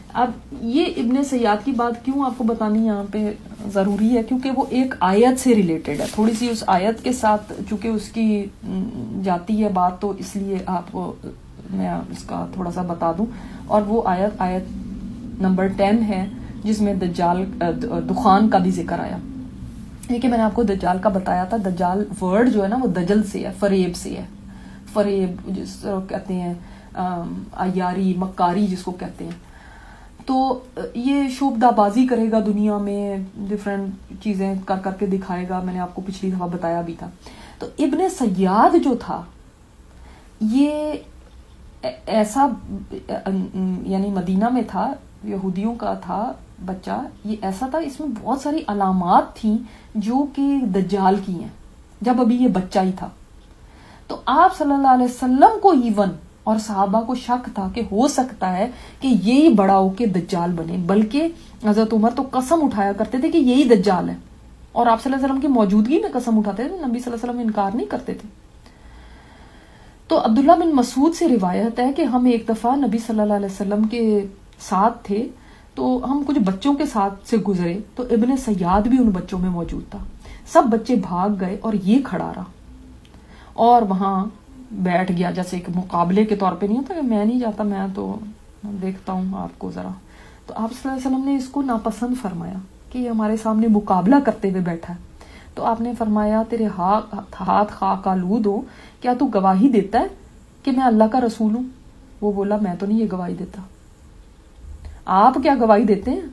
اب یہ ابن سیاد کی بات کیوں آپ کو بتانی یہاں پہ ضروری ہے، کیونکہ وہ ایک آیت سے ریلیٹڈ ہے، تھوڑی سی اس آیت کے ساتھ چونکہ اس کی جاتی ہے بات، تو اس لیے آپ کو میں اس کا تھوڑا سا بتا دوں. اور وہ آیت آیت نمبر ٹین ہے جس میں دجال دخان کا بھی ذکر آیا. کہ میں نے آپ کو دجال کا بتایا تھا، دجال ورڈ جو ہے نا وہ دجل سے ہے، فریب سے ہے. فریب جس کہتے ہیں عیاری مکاری جس کو کہتے ہیں. تو یہ شوبدہ بازی کرے گا دنیا میں، ڈفرینٹ چیزیں کر کر کے دکھائے گا. میں نے آپ کو پچھلی دفعہ بتایا بھی تھا. تو ابن سیاد جو تھا یہ ایسا یعنی مدینہ میں تھا، یہودیوں کا تھا بچہ. یہ ایسا تھا، اس میں بہت ساری علامات تھیں جو کہ دجال کی ہیں جب ابھی یہ بچہ ہی تھا. تو آپ صلی اللہ علیہ وسلم کو ایون اور صحابہ کو شک تھا کہ ہو سکتا ہے کہ یہی بڑا ہو کے دجال بنے. بلکہ حضرت عمر تو قسم اٹھایا کرتے تھے کہ یہی دجال ہے، اور آپ صلی اللہ علیہ وسلم کی موجودگی میں قسم اٹھاتے تھے. نبی صلی اللہ علیہ وسلم انکار نہیں کرتے تھے. تو عبداللہ بن مسعود سے روایت ہے کہ ہم ایک دفعہ نبی صلی اللہ علیہ وسلم کے ساتھ تھے، تو ہم کچھ بچوں کے ساتھ سے گزرے، تو ابن سیاد بھی ان بچوں میں موجود تھا. سب بچے بھاگ گئے اور یہ کھڑا رہا اور وہاں بیٹھ گیا، جیسے ایک مقابلے کے طور پہ نہیں ہوتا کہ میں نہیں جاتا، میں تو دیکھتا ہوں آپ کو ذرا. تو آپ صلی اللہ علیہ وسلم نے اس کو ناپسند فرمایا کہ یہ ہمارے سامنے مقابلہ کرتے ہوئے بیٹھا ہے. تو آپ نے فرمایا تیرے ہاتھ خاک آلود ہو، کیا تو گواہی دیتا ہے کہ میں اللہ کا رسول ہوں؟ وہ بولا میں تو نہیں یہ گواہی دیتا. آپ کیا گواہی دیتے ہیں؟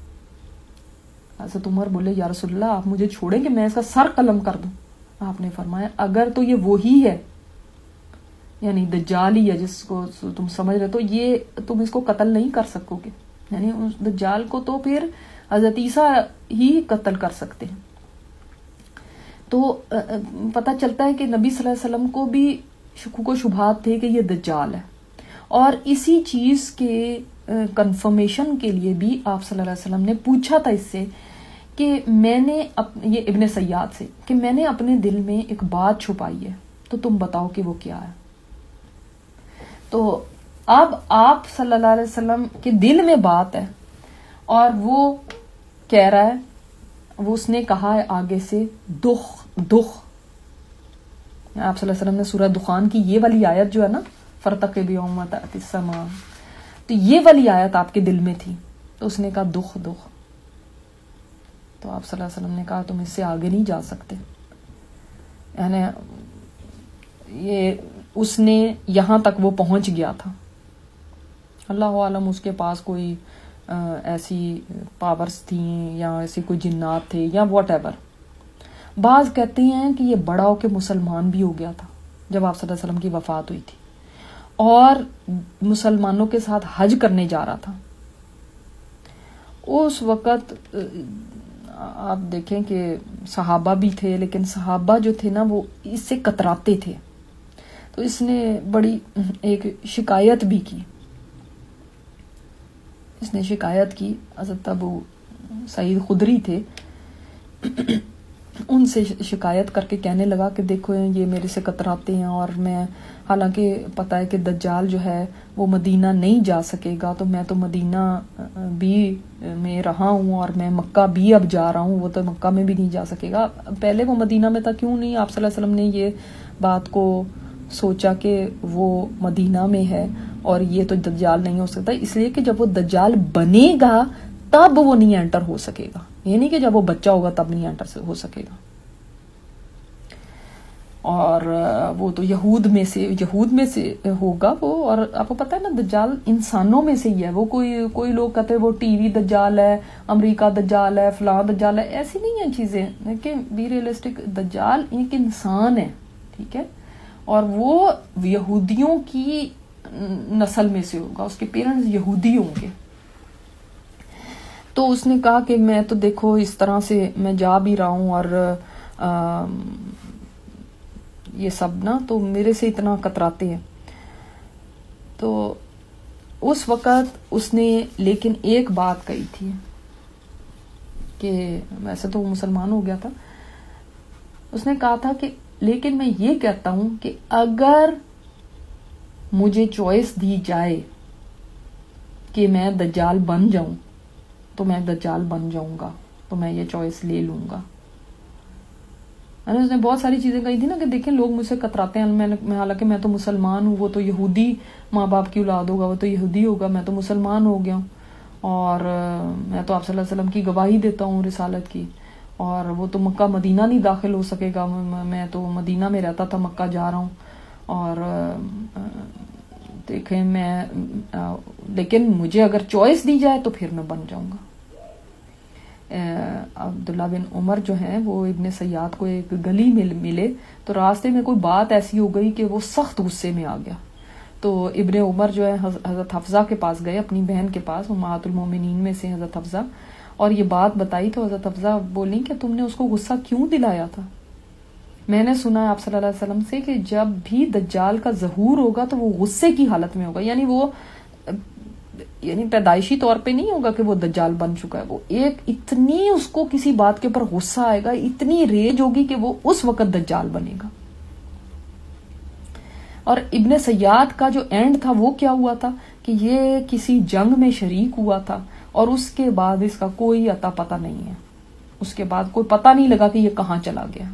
حضرت عمر بولے یا رسول اللہ آپ مجھے چھوڑیں کہ میں اس کا سر قلم کر دوں. آپ نے فرمایا اگر تو یہ وہی ہے، یعنی دجال ہی ہے جس کو تم سمجھ رہے، تو یہ تم اس کو قتل نہیں کر سکو گے. یعنی اس دجال کو تو پھر حضرت عیسیٰ ہی قتل کر سکتے ہیں. تو پتہ چلتا ہے کہ نبی صلی اللہ علیہ وسلم کو بھی شکوک و شبہات تھے کہ یہ دجال ہے. اور اسی چیز کے کنفرمیشن کے لیے بھی آپ صلی اللہ علیہ وسلم نے پوچھا تھا اس سے کہ میں نے یہ ابن سیاد سے کہ میں نے اپنے دل میں ایک بات چھپائی ہے، تو تم بتاؤ کہ وہ کیا ہے. تو اب آپ صلی اللہ علیہ وسلم کے دل میں بات ہے اور وہ کہہ رہا ہے، وہ اس نے کہا ہے آگے سے دخ دخ. آپ صلی اللہ علیہ وسلم نے سورہ دخان کی یہ والی آیت جو ہے نا فرتقب یوم تأتی السماء، تو یہ والی آیت آپ کے دل میں تھی. تو اس نے کہا دخ دخ. تو آپ صلی اللہ علیہ وسلم نے کہا تم اس سے آگے نہیں جا سکتے. یعنی یہ اس نے یہاں تک وہ پہنچ گیا تھا. اللہ عالم اس کے پاس کوئی ایسی پاورز تھیں یا ایسی کوئی جنات تھے یا واٹ ایور. بعض کہتے ہیں کہ یہ بڑا ہو کے مسلمان بھی ہو گیا تھا جب آپ صلی اللہ علیہ وسلم کی وفات ہوئی تھی، اور مسلمانوں کے ساتھ حج کرنے جا رہا تھا. اس وقت آپ دیکھیں کہ صحابہ بھی تھے، لیکن صحابہ جو تھے نا وہ اس سے کتراتے تھے. تو اس نے بڑی ایک شکایت بھی کی. اس نے شکایت کی، حضرت ابو سعید خدری تھے، ان سے شکایت کر کے کہنے لگا کہ دیکھو یہ میرے سے کتراتے ہیں، اور میں حالانکہ پتہ ہے کہ دجال جو ہے وہ مدینہ نہیں جا سکے گا، تو میں تو مدینہ بھی میں رہا ہوں اور میں مکہ بھی اب جا رہا ہوں، وہ تو مکہ میں بھی نہیں جا سکے گا. پہلے وہ مدینہ میں تھا، کیوں نہیں آپ صلی اللہ علیہ وسلم نے یہ بات کو سوچا کہ وہ مدینہ میں ہے اور یہ تو دجال نہیں ہو سکتا، اس لیے کہ جب وہ دجال بنے گا تب وہ نہیں انٹر ہو سکے گا. یہ نہیں کہ جب وہ بچہ ہوگا تب نہیں انٹر ہو سکے گا. اور وہ تو یہود میں سے یہود میں سے ہوگا وہ. اور آپ کو پتہ ہے نا دجال انسانوں میں سے ہی ہے. وہ کوئی کوئی لوگ کہتے ہیں وہ ٹی وی دجال ہے، امریکہ دجال ہے، فلاں دجال ہے. ایسی نہیں ہیں چیزیں کہ بی ریئلسٹک. دجال ایک انسان ہے، ٹھیک ہے، اور وہ یہودیوں کی نسل میں سے ہوگا، اس کے پیرنٹس یہودی ہوں گے. تو اس نے کہا کہ میں تو دیکھو اس طرح سے میں جا بھی رہا ہوں اور آ, یہ سب نا تو میرے سے اتنا کتراتے ہیں. تو اس وقت اس نے لیکن ایک بات کہی تھی کہ ویسے تو وہ مسلمان ہو گیا تھا. اس نے کہا تھا کہ لیکن میں یہ کہتا ہوں کہ اگر مجھے چوائس دی جائے کہ میں دجال بن جاؤں تو میں دجال بن جاؤں گا، تو میں یہ چوائس لے لوں گا. اس نے بہت ساری چیزیں کہی تھی نا کہ دیکھیں لوگ مجھ سے کتراتے ہیں، میں حالانکہ میں تو مسلمان ہوں، وہ تو یہودی ماں باپ کی اولاد ہوگا، وہ تو یہودی ہوگا، میں تو مسلمان ہو گیا ہوں، اور میں تو آپ صلی اللہ علیہ وسلم کی گواہی دیتا ہوں رسالت کی، اور وہ تو مکہ مدینہ نہیں داخل ہو سکے گا، میں تو مدینہ میں رہتا تھا، مکہ جا رہا ہوں. اور دیکھیں میں لیکن مجھے اگر چوائس دی جائے تو پھر میں بن جاؤں گا. عبداللہ بن عمر جو ہیں وہ ابن سیاد کو ایک گلی میں ملے تو راستے میں کوئی بات ایسی ہو گئی کہ وہ سخت غصے میں آ گیا. تو ابن عمر جو ہے حضرت حفصہ کے پاس گئے، اپنی بہن کے پاس، امہات المومنین میں سے حضرت حفصہ، اور یہ بات بتائی. تو حضرت حفصہ بولی کہ تم نے اس کو غصہ کیوں دلایا تھا؟ میں نے سنا ہے آپ صلی اللہ علیہ وسلم سے کہ جب بھی دجال کا ظہور ہوگا تو وہ غصے کی حالت میں ہوگا، یعنی وہ یعنی پیدائشی طور پہ نہیں ہوگا کہ وہ دجال بن چکا ہے، وہ ایک اتنی اس کو کسی بات کے اوپر غصہ آئے گا، اتنی ریج ہوگی کہ وہ اس وقت دجال بنے گا. اور ابن سیاد کا جو اینڈ تھا وہ کیا ہوا تھا کہ یہ کسی جنگ میں شریک ہوا تھا اور اس کے بعد اس کا کوئی اتا پتہ نہیں ہے، اس کے بعد کوئی پتہ نہیں لگا کہ یہ کہاں چلا گیا.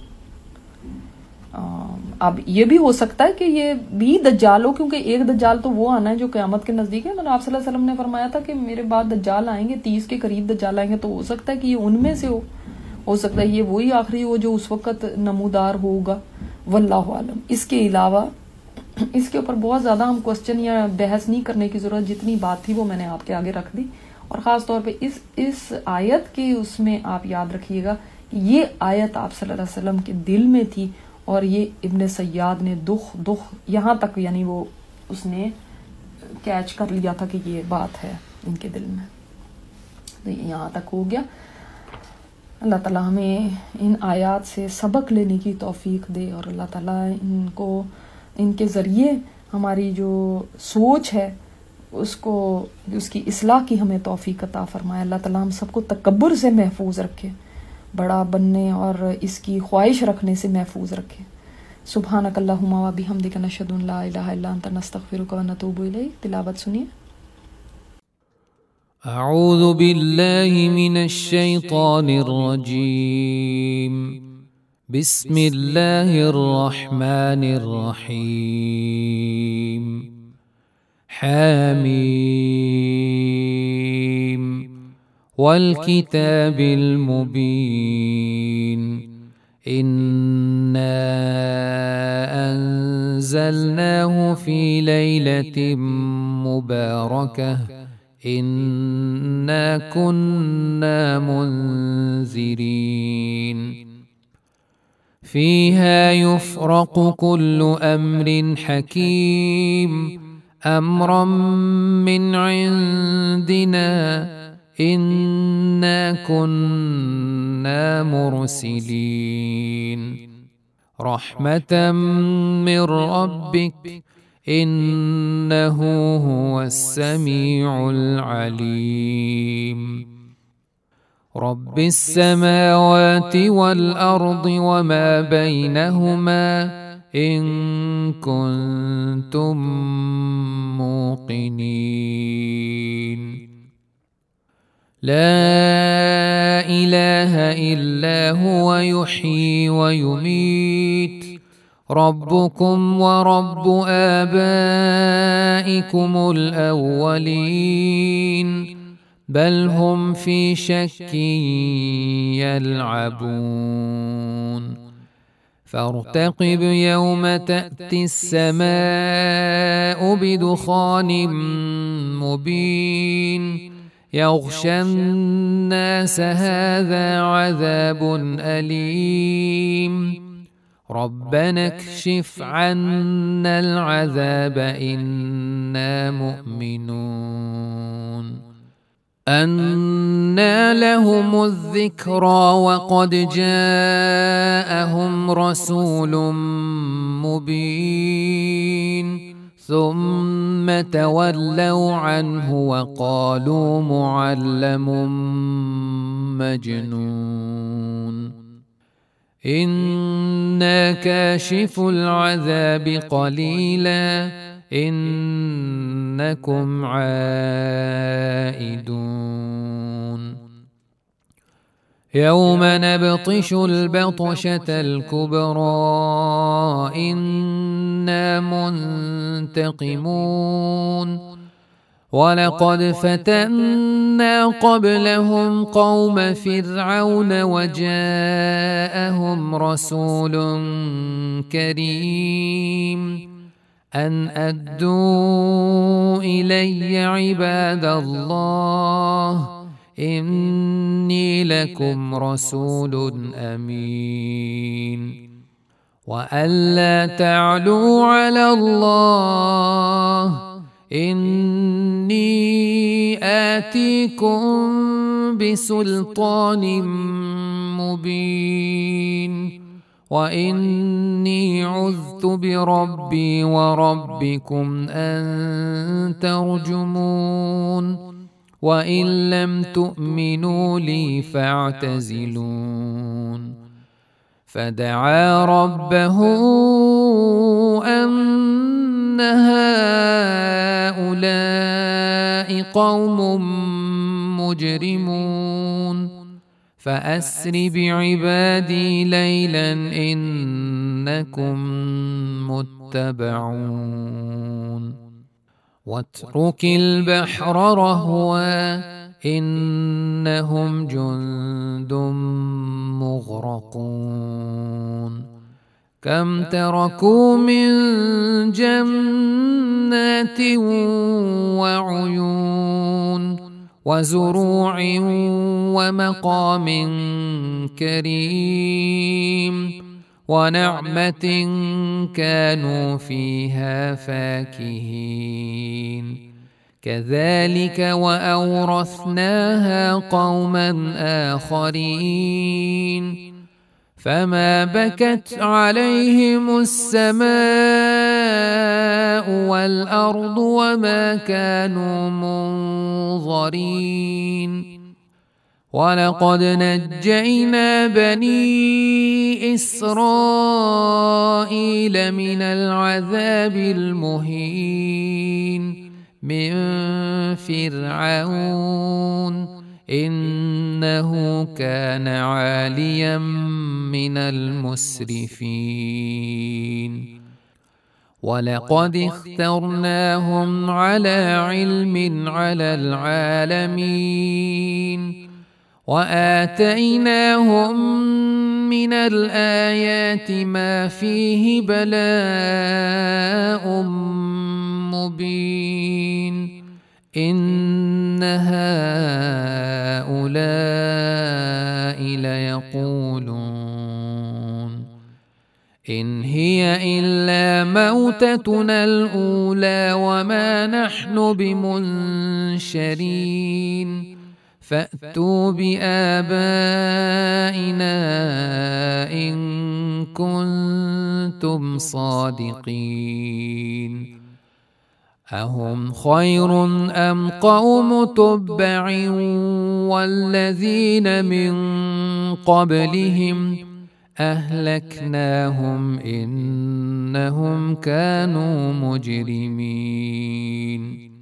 اب یہ بھی ہو سکتا ہے کہ یہ بھی دجال ہو، کیونکہ ایک دجال تو وہ آنا ہے جو قیامت کے نزدیک ہے. مطلب آپ صلی اللہ علیہ وسلم نے فرمایا تھا کہ میرے بعد دجال آئیں گے، تیس کے قریب دجال آئیں گے، تو ہو سکتا ہے کہ یہ ان میں سے ہو ہو سکتا ہے یہ وہی آخری ہو جو اس وقت نمودار ہوگا، واللہ عالم. اس کے علاوہ اس کے اوپر بہت زیادہ ہم کوسچن یا بحث نہیں کرنے کی ضرورت، جتنی بات تھی وہ میں نے آپ کے آگے رکھ دی. اور خاص طور پہ اس اس آیت کے اس میں آپ یاد رکھیے گا کہ یہ آیت آپ صلی اللہ علیہ وسلم کے دل میں تھی، اور یہ ابن سیاد نے دکھ دکھ یہاں تک یعنی وہ اس نے کیچ کر لیا تھا کہ یہ بات ہے ان کے دل میں، تو یہاں تک ہو گیا. اللہ تعالیٰ ہمیں ان آیات سے سبق لینے کی توفیق دے، اور اللہ تعالیٰ ان کو ان کے ذریعے ہماری جو سوچ ہے اس کو اس کی اصلاح کی ہمیں توفیق عطا فرمائے. اللہ تعالیٰ ہم سب کو تکبر سے محفوظ رکھے، بڑا بننے اور اس کی خواہش رکھنے سے محفوظ رکھے. سبحانک اللہم و بحمدک نشہد ان لا الہ الا انت نستغفرک و نتوب الیک. تلاوت سنیے. اعوذ باللہ من الشیطان الرجیم، بسم اللہ الرحمن الرحیم. حامیم والکتاب المبین، انا انزلناه فی لیلۃ مبارکہ، انا كنا منذرین. فيها يفرق كل أمر حكيم، أمرا من عندنا إنا كنا مرسلين. رحمة من ربك إنه هو السميع العليم. رب السماوات والأرض وما بينهما إن كنتم موقنين. لا إله إلا هو يحيي ويميت، ربكم ورب آبائكم الأولين، بل هم في شك يلعبون. فارتقب يوم تأتي السماء بدخان مبين، يغشى الناس هذا عذاب أليم. ربنا اكشف عنا العذاب إنا مؤمنون. أنى لهم الذكرى وقد جاءهم رسول مبين، ثم تولوا عنه وقالوا معلم مجنون. إنا كاشف العذاب قليلا إنكم عائدون يوم نبطش البطشة الكبرى إنا منتقمون ولقد فتنا قبلهم قوم فرعون وجاءهم رسول كريم أن أدوا إلي عباد الله إني لكم رسول أمين وألا تعلوا على الله إني آتيكم بسلطان مبين وإني عذت بربي وربكم أن ترجمون وإن لم تؤمنوا لي فاعتزلون فدعا ربه أن هؤلاء قوم مجرمون فأسر بعبادي ليلا إنكم متبعون واترك البحر رهوا إنهم جند مغرقون كم تركوا من جنات وعيون وزروع ومقام كريم ونعمة كانوا فيها فاكهين كذلك وأورثناها قوما آخرين فما بكت عليهم السماء والأرض وما كانوا منظرين ولقد نجينا بني إسرائيل من العذاب المهين من فرعون إنه كان عاليا من المسرفين ولقد اخترناهم على علم على العالمين وآتيناهم من الآيات ما فيه بلاء مبين إن هؤلاء ليقولون إن هي إلا موتتنا الأولى وما نحن بمنشرين فأتوا بآبائنا إن كنتم صادقين أهم خير أم قوم تبع والذين من قبلهم أهلكناهم إنهم كانوا مجرمين